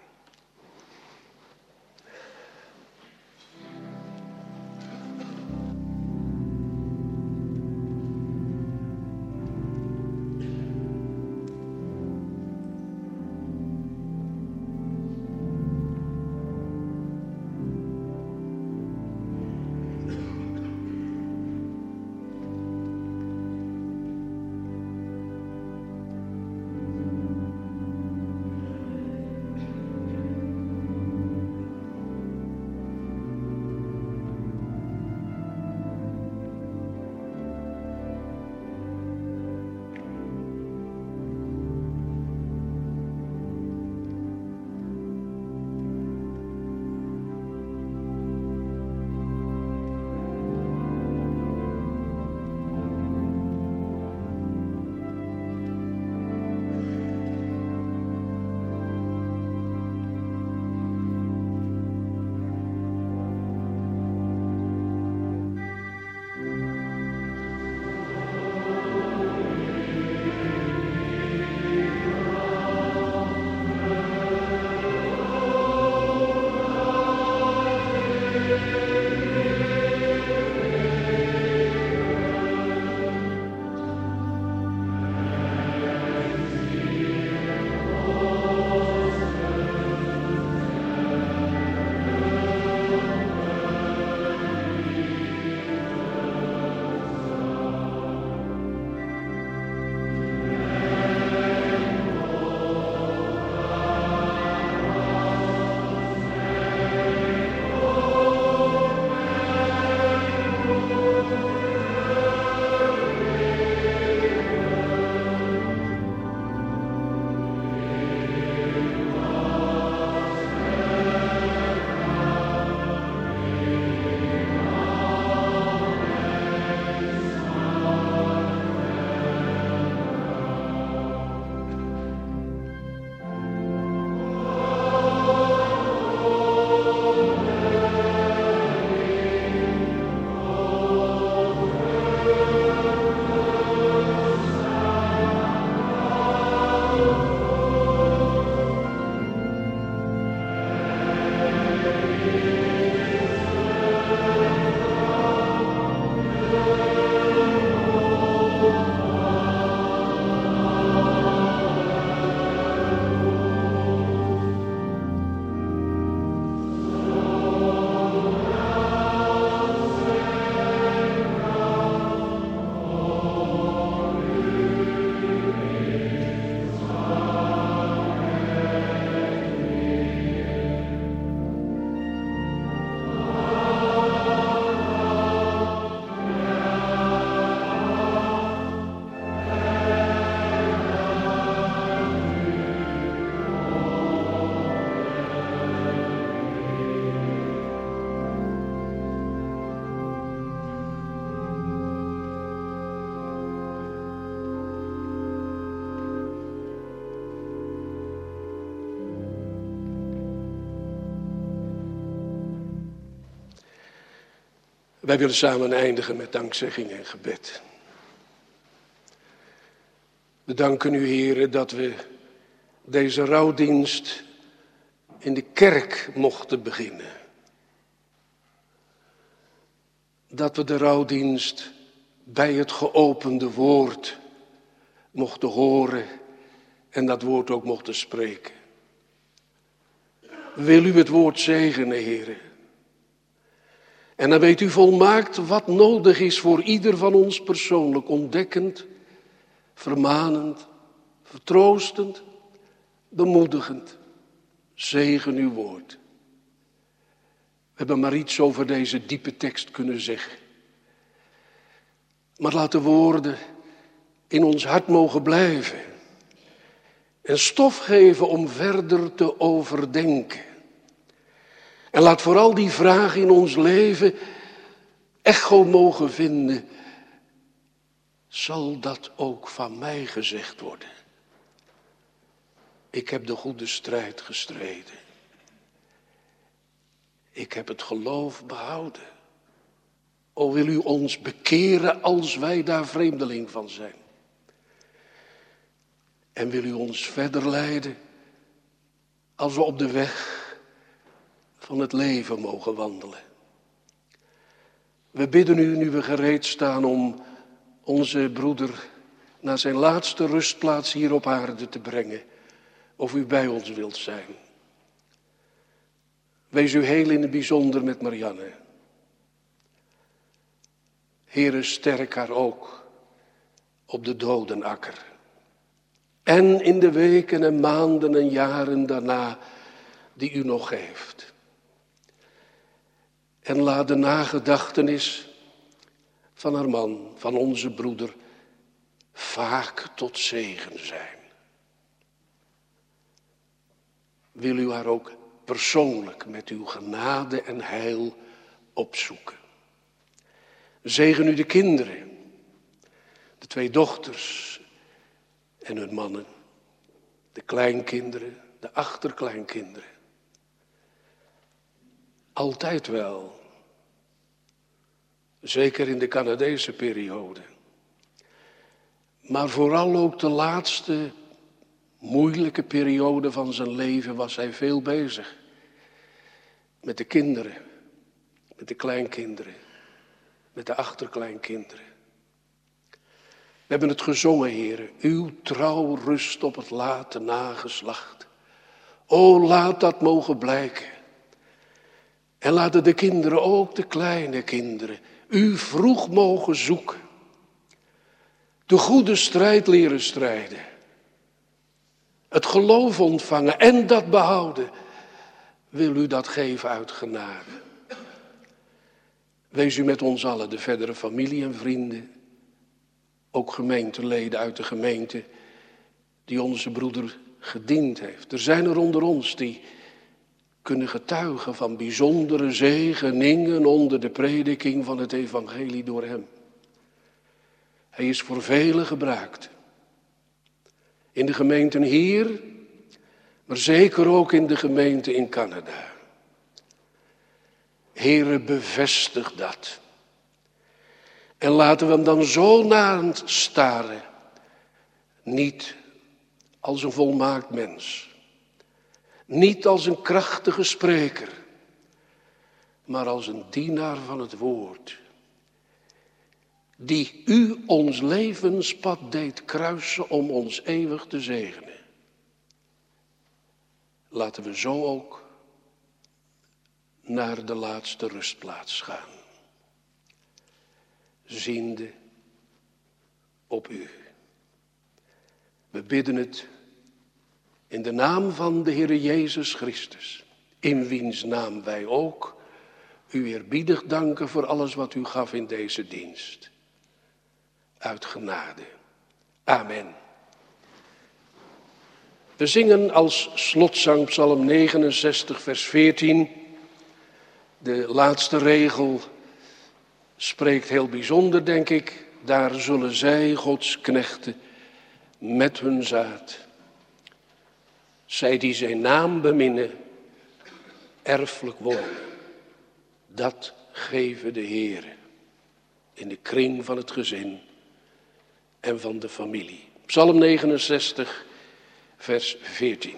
Wij willen samen eindigen met dankzegging en gebed. We danken u, Heere, dat we deze rouwdienst in de kerk mochten beginnen. Dat we de rouwdienst bij het geopende woord mochten horen en dat woord ook mochten spreken. Wil u het woord zegenen, Heere? En dan weet u volmaakt wat nodig is voor ieder van ons persoonlijk, ontdekkend, vermanend, vertroostend, bemoedigend. Zegen uw woord. We hebben maar iets over deze diepe tekst kunnen zeggen. Maar laat de woorden in ons hart mogen blijven. En stof geven om verder te overdenken. En laat vooral die vraag in ons leven echo mogen vinden. Zal dat ook van mij gezegd worden? Ik heb de goede strijd gestreden. Ik heb het geloof behouden. O, wil u ons bekeren als wij daar vreemdeling van zijn. En wil u ons verder leiden als we op de weg van het leven mogen wandelen. We bidden u, nu we gereed staan, om onze broeder naar zijn laatste rustplaats hier op aarde te brengen. Of u bij ons wilt zijn. Wees u heel in het bijzonder met Marianne. Heere, sterk haar ook op de dodenakker. En in de weken en maanden en jaren daarna die u nog geeft. En laat de nagedachtenis van haar man, van onze broeder, vaak tot zegen zijn. Wil u haar ook persoonlijk met uw genade en heil opzoeken. Zegen u de kinderen, de twee dochters en hun mannen, de kleinkinderen, de achterkleinkinderen. Altijd wel, zeker in de Canadese periode. Maar vooral ook de laatste moeilijke periode van zijn leven was hij veel bezig. Met de kinderen, met de kleinkinderen, met de achterkleinkinderen. We hebben het gezongen, Heere. Uw trouw rust op het late nageslacht. O, laat dat mogen blijken. En laten de kinderen, ook de kleine kinderen, u vroeg mogen zoeken. De goede strijd leren strijden. Het geloof ontvangen en dat behouden. Wil u dat geven uit genade. Wees u met ons allen, de verdere familie en vrienden. Ook gemeenteleden uit de gemeente die onze broeder gediend heeft. Er zijn er onder ons die kunnen getuigen van bijzondere zegeningen onder de prediking van het evangelie door hem. Hij is voor velen gebruikt. In de gemeenten hier, maar zeker ook in de gemeente in Canada. Heere, bevestig dat. En laten we hem dan zo naand staren. Niet als een volmaakt mens. Niet als een krachtige spreker. Maar als een dienaar van het woord. Die u ons levenspad deed kruisen om ons eeuwig te zegenen. Laten we zo ook naar de laatste rustplaats gaan. Ziende op u. We bidden het in de naam van de Heere Jezus Christus. In wiens naam wij ook u eerbiedig danken voor alles wat u gaf in deze dienst. Uit genade. Amen. We zingen als slotzang Psalm negenenzestig vers veertien. De laatste regel spreekt heel bijzonder, denk ik. Daar zullen zij, Gods knechten, met hun zaad, zij die zijn naam beminnen, erfelijk worden. Dat geven de Heere. in de kring van het gezin en van de familie. Psalm negenenzestig, vers veertien.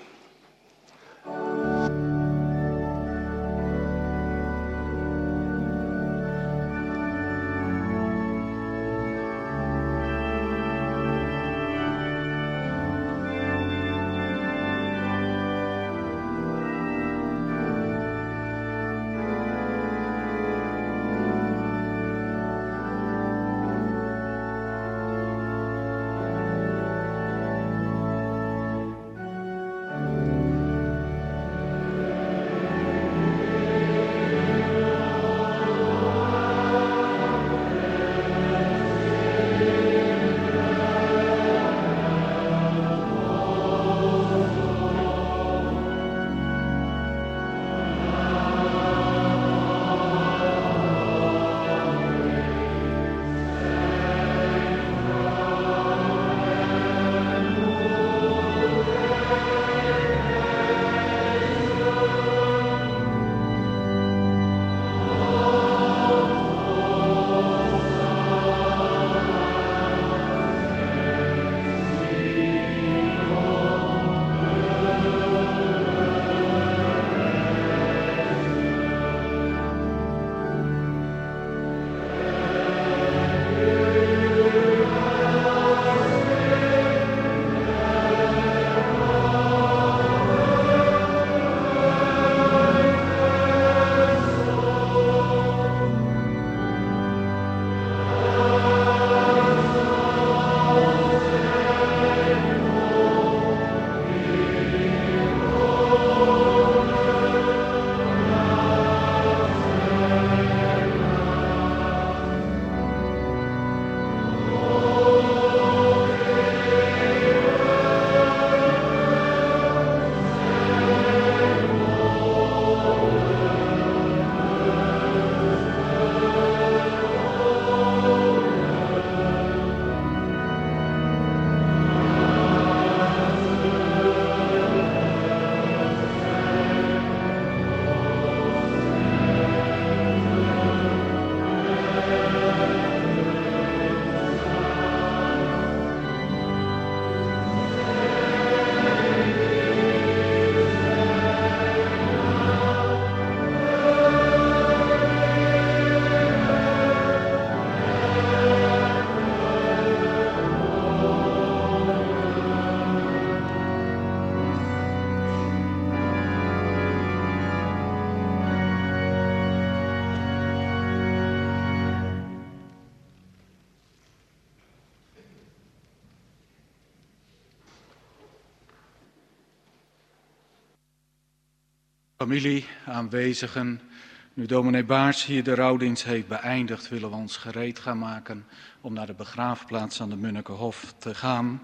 Familie, aanwezigen, nu dominee Baars hier de rouwdienst heeft beëindigd, willen we ons gereed gaan maken om naar de begraafplaats aan de Munnikenhof te gaan.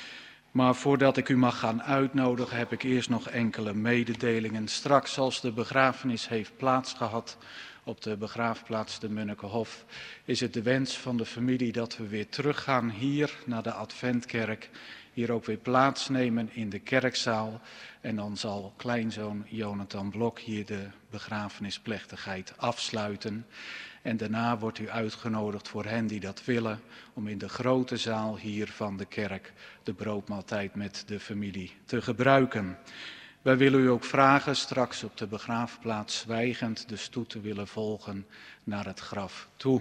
Maar voordat ik u mag gaan uitnodigen, heb ik eerst nog enkele mededelingen. Straks, als de begrafenis heeft plaatsgehad op de begraafplaats de Munnikenhof, is het de wens van de familie dat we weer teruggaan hier naar de Adventkerk. Hier ook weer plaatsnemen in de kerkzaal. En dan zal kleinzoon Jonathan Blok hier de begrafenisplechtigheid afsluiten. En daarna wordt u uitgenodigd voor hen die dat willen, om in de grote zaal hier van de kerk de broodmaaltijd met de familie te gebruiken. Wij willen u ook vragen straks op de begraafplaats zwijgend de stoet te willen volgen naar het graf toe.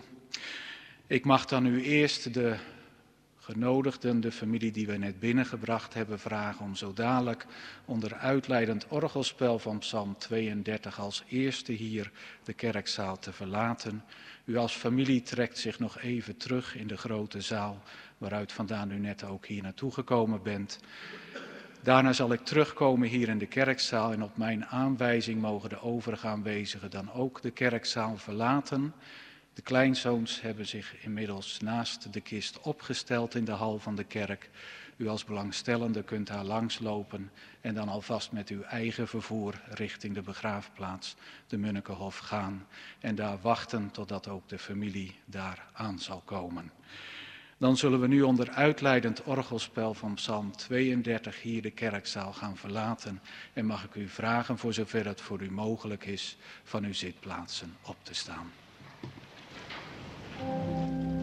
Ik mag dan u eerst de genodigden, de familie die we net binnengebracht hebben, vragen om zo dadelijk onder uitleidend orgelspel van Psalm tweeëndertig als eerste hier de kerkzaal te verlaten. U als familie trekt zich nog even terug in de grote zaal, waaruit vandaan u net ook hier naartoe gekomen bent. Daarna zal ik terugkomen hier in de kerkzaal en op mijn aanwijzing mogen de overige aanwezigen dan ook de kerkzaal verlaten. De kleinzoons hebben zich inmiddels naast de kist opgesteld in de hal van de kerk. U als belangstellende kunt daar langslopen en dan alvast met uw eigen vervoer richting de begraafplaats, de Munnikenhof, gaan. En daar wachten totdat ook de familie daar aan zal komen. Dan zullen we nu onder uitleidend orgelspel van Psalm tweeëndertig hier de kerkzaal gaan verlaten. En mag ik u vragen, voor zover het voor u mogelijk is, van uw zitplaatsen op te staan. Thank you.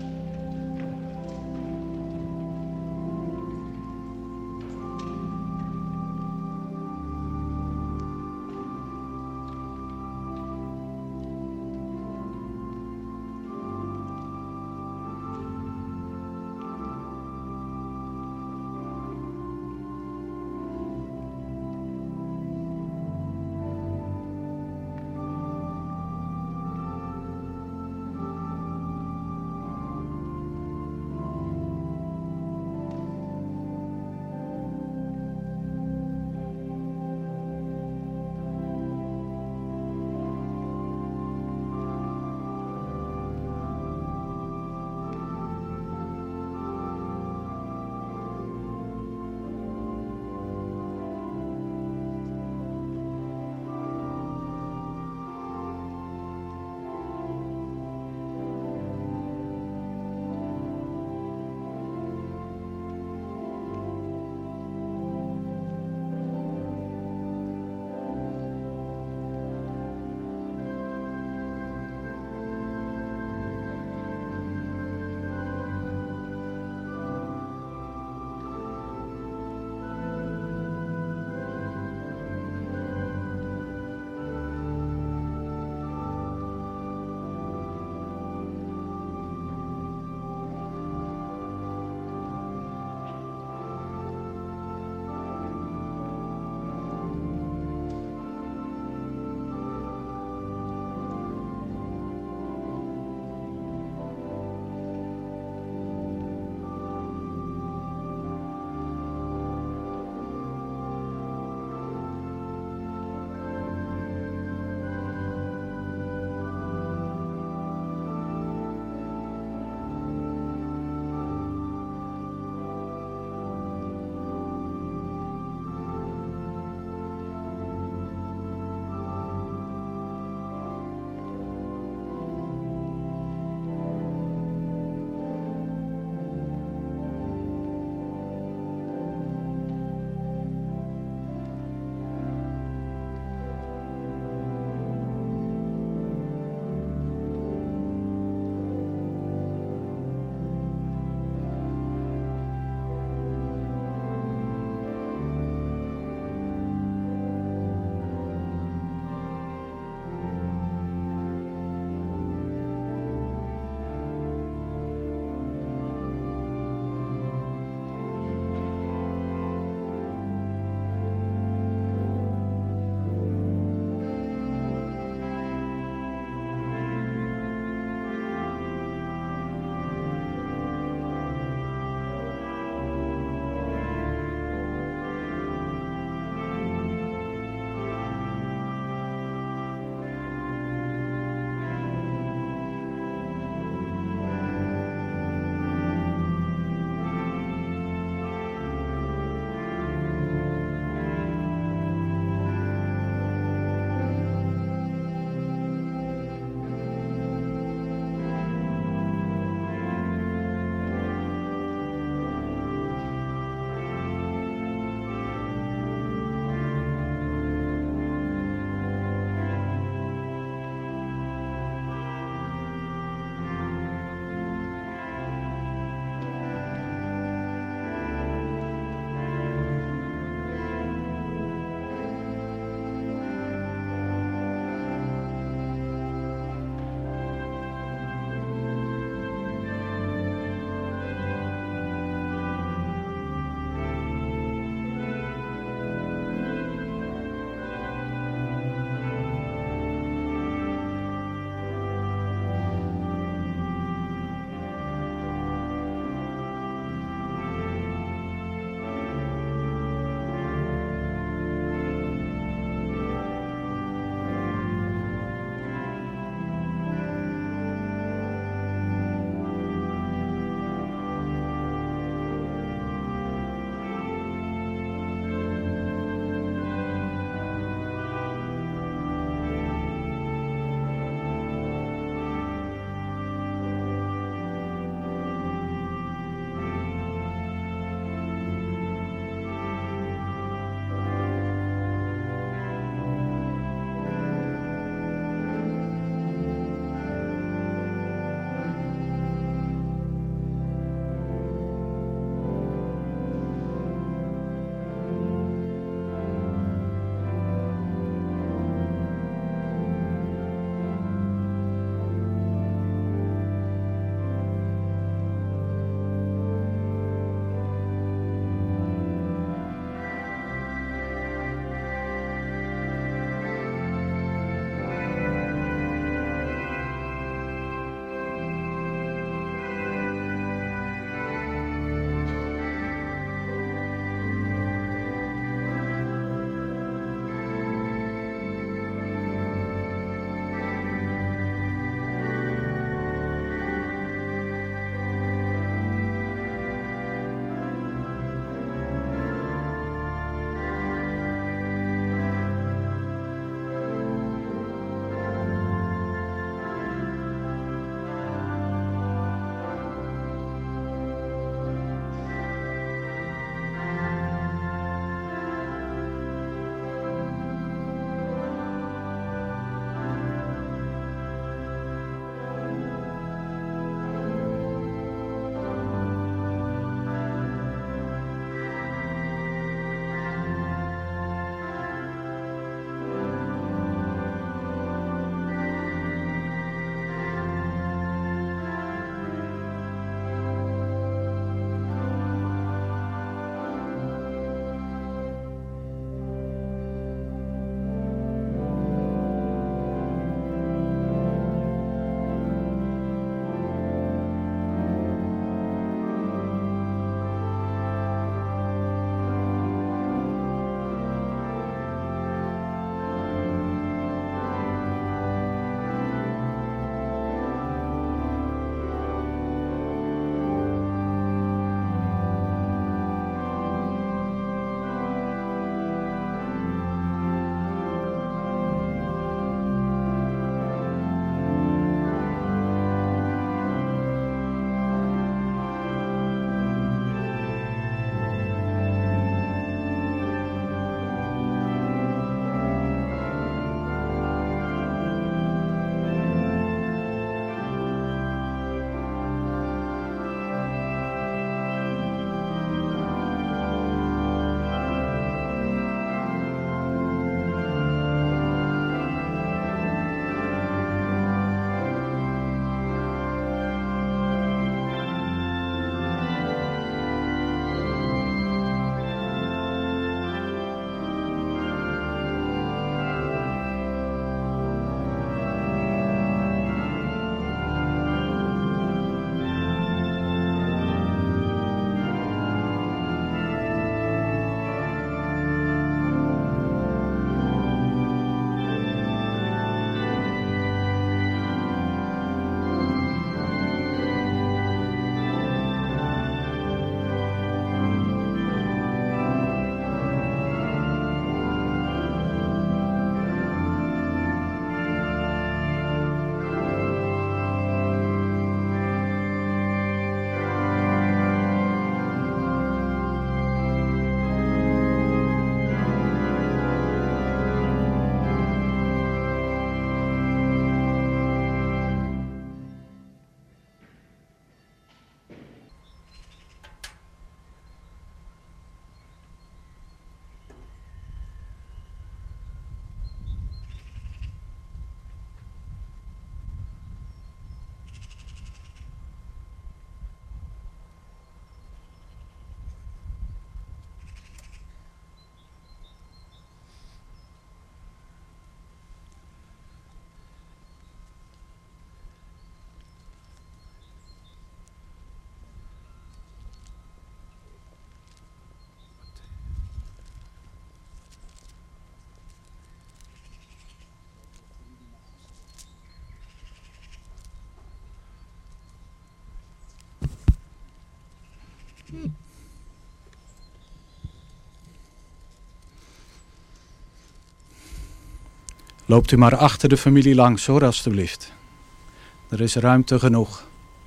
Loopt u maar achter de familie langs hoor, alstublieft. Er is ruimte genoeg.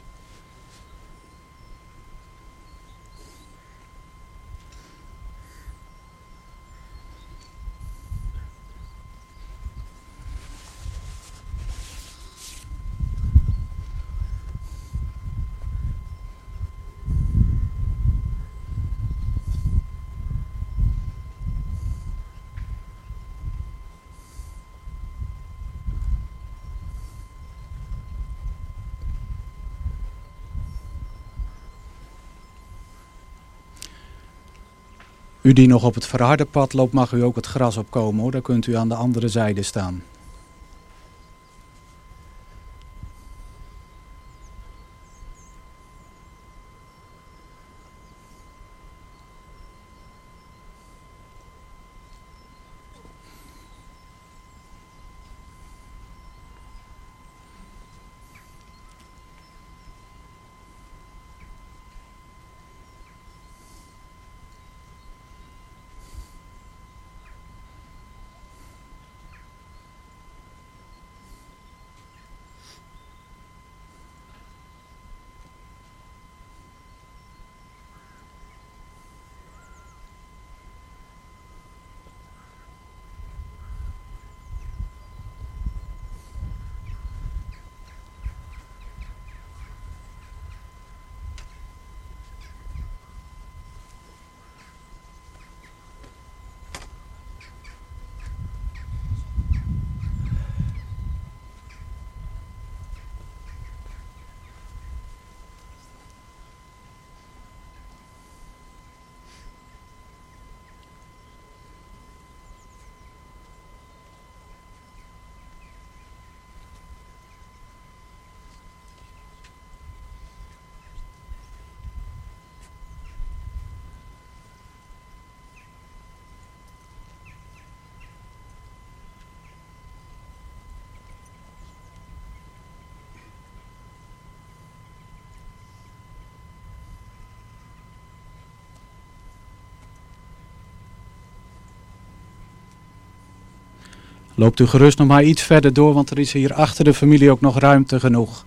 U die nog op het verharde pad loopt, mag u ook het gras opkomen hoor. Dan kunt u aan de andere zijde staan. Loopt u gerust nog maar iets verder door, want er is hier achter de familie ook nog ruimte genoeg.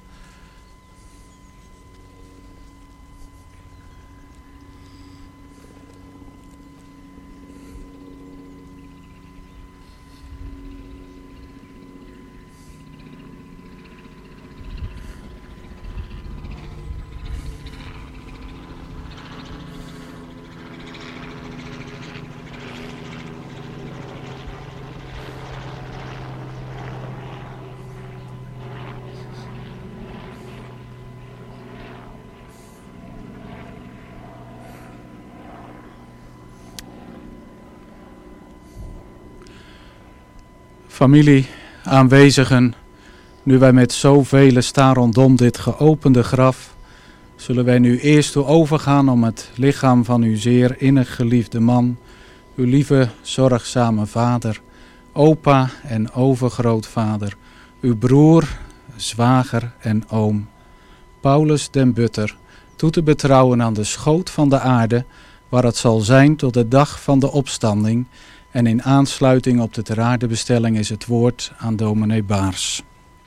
Familie, aanwezigen, nu wij met zoveel staan rondom dit geopende graf, zullen wij nu eerst toe overgaan om het lichaam van uw zeer innig geliefde man, uw lieve, zorgzame vader, opa en overgrootvader, uw broer, zwager en oom, Paulus den Butter, toe te betrouwen aan de schoot van de aarde, waar het zal zijn tot de dag van de opstanding. En in aansluiting op de ter aarde bestelling is het woord aan dominee Baars.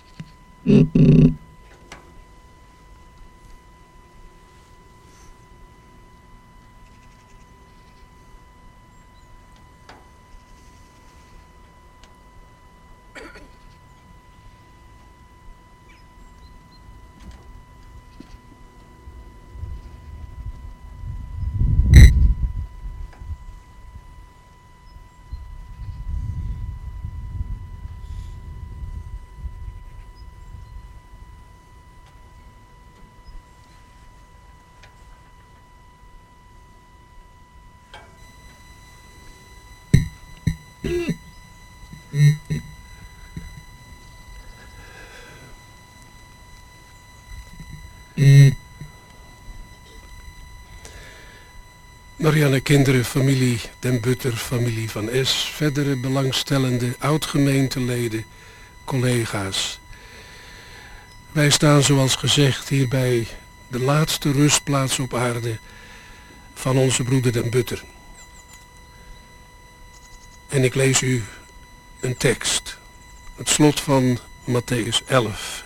Marianne kinderen, familie Den Butter, familie Van Es, verdere belangstellende oud-gemeenteleden, collega's. Wij staan zoals gezegd hier bij de laatste rustplaats op aarde van onze broeder Den Butter. En ik lees u een tekst Het slot van Mattheüs elf.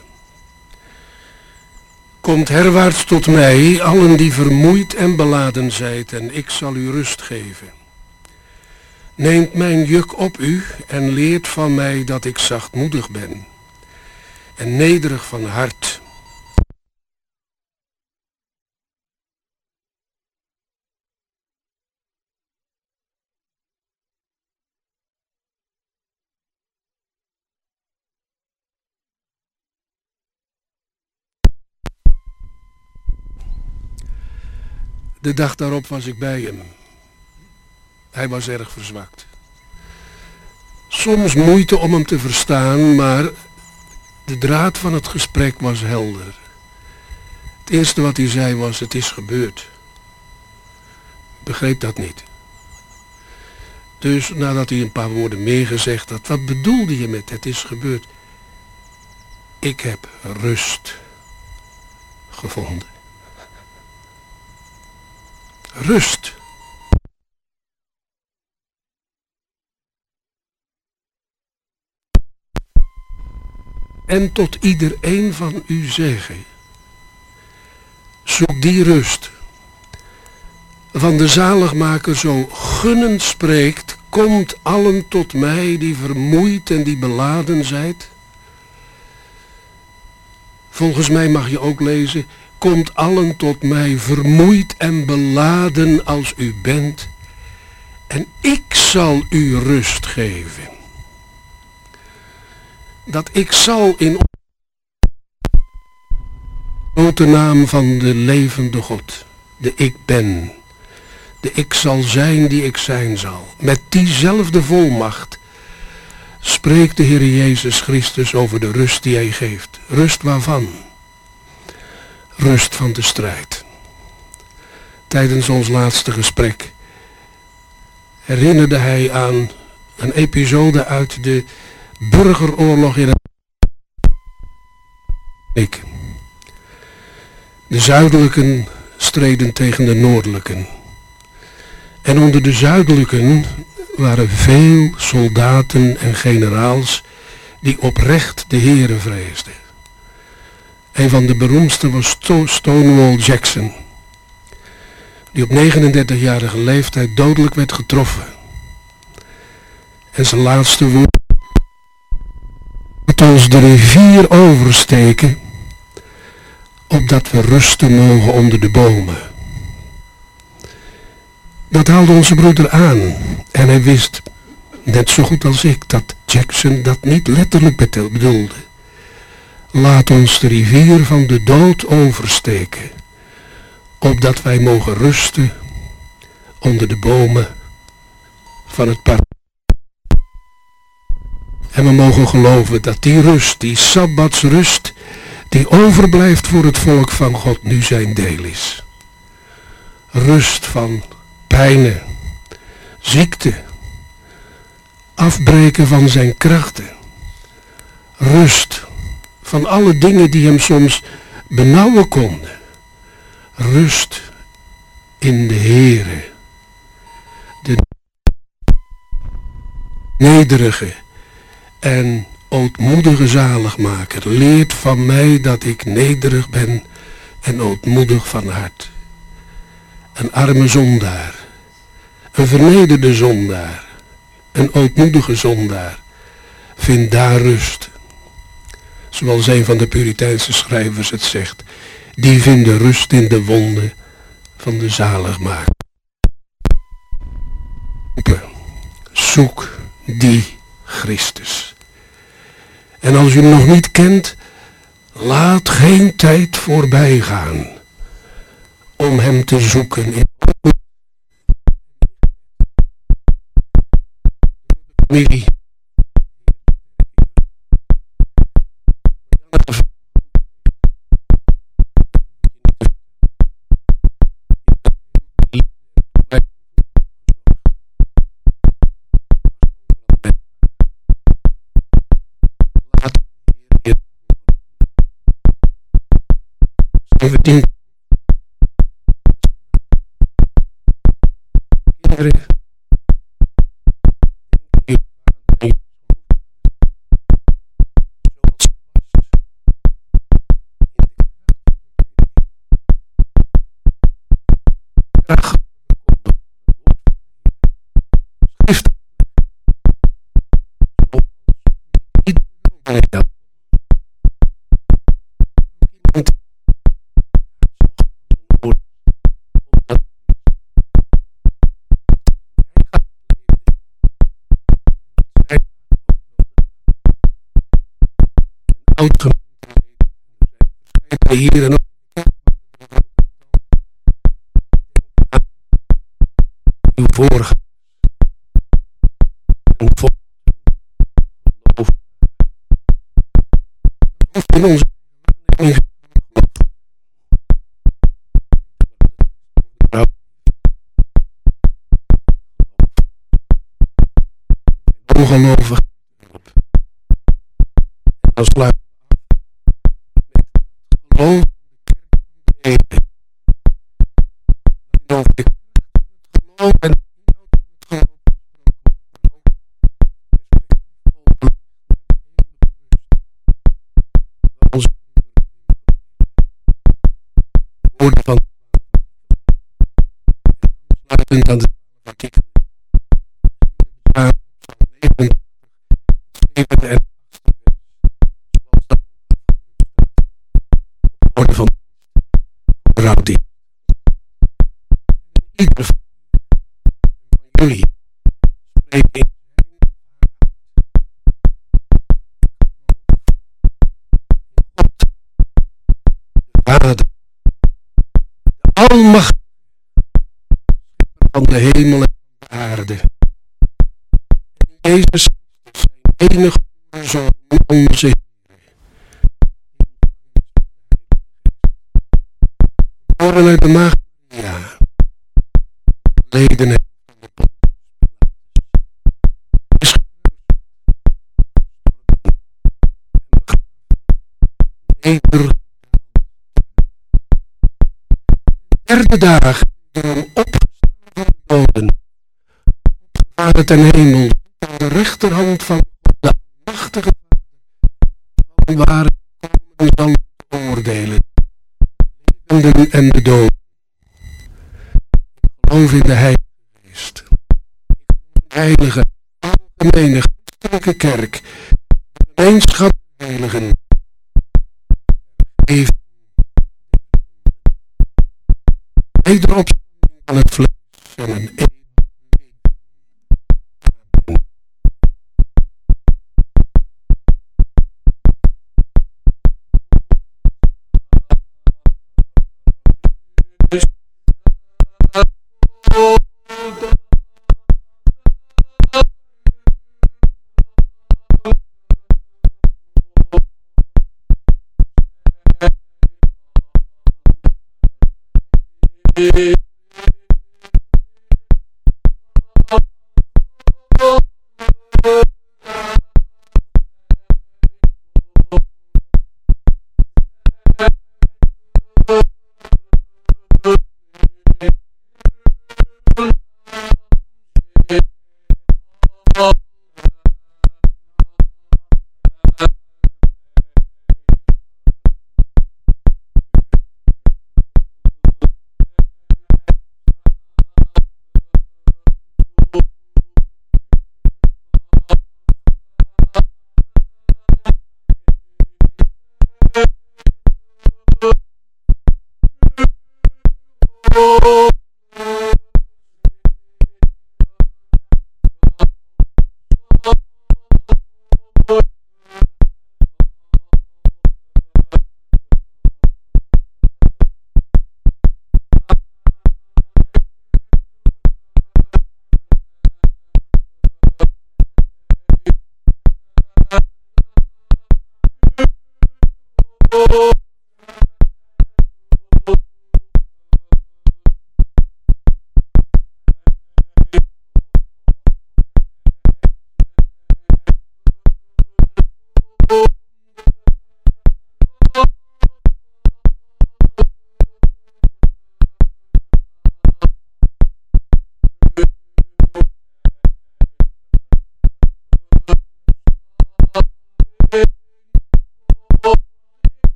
Komt herwaarts tot mij, allen die vermoeid en beladen zijt, en ik zal u rust geven. Neemt mijn juk op u en leert van mij dat ik zachtmoedig ben en nederig van hart. De dag daarop was ik bij hem. Hij was erg verzwakt. Soms moeite om hem te verstaan, maar de draad van het gesprek was helder. Het eerste wat hij zei was: het is gebeurd. Ik begreep dat niet. Dus nadat hij een paar woorden meer gezegd had: wat bedoelde je met het is gebeurd? Ik heb rust gevonden. Rust. En tot iedereen van u zeggen: zoek die rust. Van de zaligmaker zo gunnend spreekt: komt allen tot mij die vermoeid en die beladen zijt. Volgens mij mag je ook lezen: komt allen tot mij vermoeid en beladen als u bent, en ik zal u rust geven. Dat ik zal in grote naam van de levende God, de ik ben, de ik zal zijn die ik zijn zal. Met diezelfde volmacht spreekt de Heer Jezus Christus over de rust die hij geeft. Rust waarvan? Rust van de strijd. Tijdens ons laatste gesprek herinnerde hij aan een episode uit de burgeroorlog in ik. De zuidelijken streden tegen de noordelijken. En onder de zuidelijken waren veel soldaten en generaals die oprecht de Heere vreesden. Een van de beroemdste was Stonewall Jackson, die op negenendertigjarige leeftijd dodelijk werd getroffen. En zijn laatste woord: laat ons de rivier oversteken, opdat we rusten mogen onder de bomen. Dat haalde onze broeder aan, en hij wist, net zo goed als ik, dat Jackson dat niet letterlijk bedoelde. Laat ons de rivier van de dood oversteken, opdat wij mogen rusten onder de bomen van het paradijs. En we mogen geloven dat die rust, die sabbatsrust, die overblijft voor het volk van God, nu zijn deel is. Rust van pijnen, ziekte, afbreken van zijn krachten. Rust van alle dingen die hem soms benauwen konden. Rust in de Heere. De nederige en ootmoedige zaligmaker leert van mij dat ik nederig ben en ootmoedig van hart. Een arme zondaar, een vernederde zondaar, een ootmoedige zondaar vindt daar rust. Zoals een van de Puriteinse schrijvers het zegt: die vinden rust in de wonden van de zaligmaker. Zoek die Christus. En als u hem nog niet kent, laat geen tijd voorbij gaan om hem te zoeken in familie. Kinderen oud-gemeenteleden. Hier en ook uw vorige en volgende geloof. Of in onze aanneming ongelovig. En dan sluit geloof even. Geloof ik geloof en onze woorden van sluitend aan de artikel zeven en woorden van rouwdienst. Ieder van jullie spreekt in God, de Vader, de Almachtige, van de hemel en de aarde. En Jezus, zijn enige Zoon, onze Heer, geboren uit de maagd Maria, geleden heeft van de Pontius Pilatus, is gekruisigd, derde dag door hem opgestaan van de doden, opgevaren ten hemel, aan de rechterhand van de Almachtige Vader, van waar hij komen zal oordelen, de levenden en de doden. Ik geloof in de Heilige Geest. Ik geloof in de heilige, algemene, christelijke kerk, de gemeenschap der heiligen, even wederopstanding van het vlees en een eeuwig leven.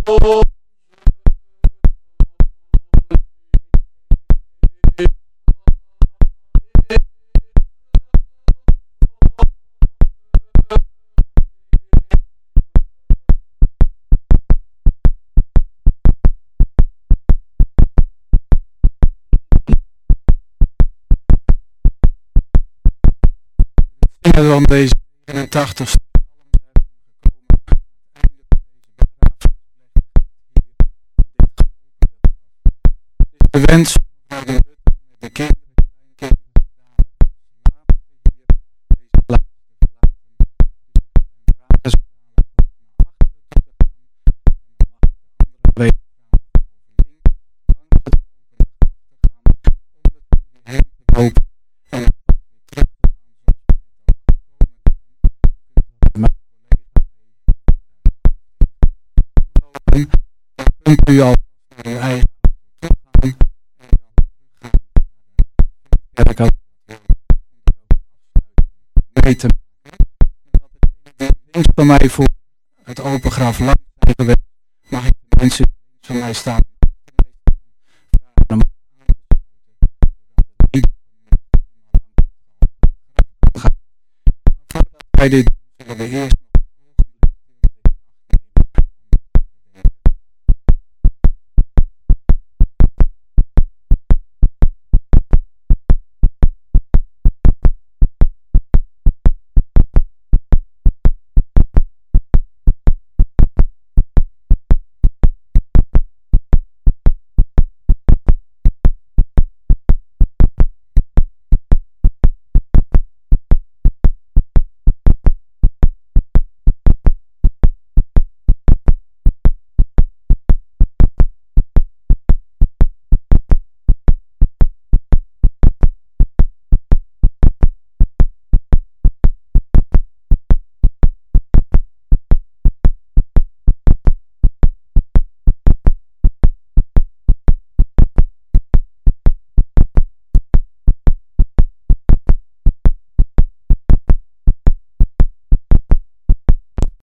Dan deze eenentachtigste de wens van de, de kinderen, kinderen kunt u al naar uw eigen toe gaan en dan weten links van mij voor het open graf lang zijn geweest, mag ik de mensen die van mij staan voordat wij dit doen, zullen we eerst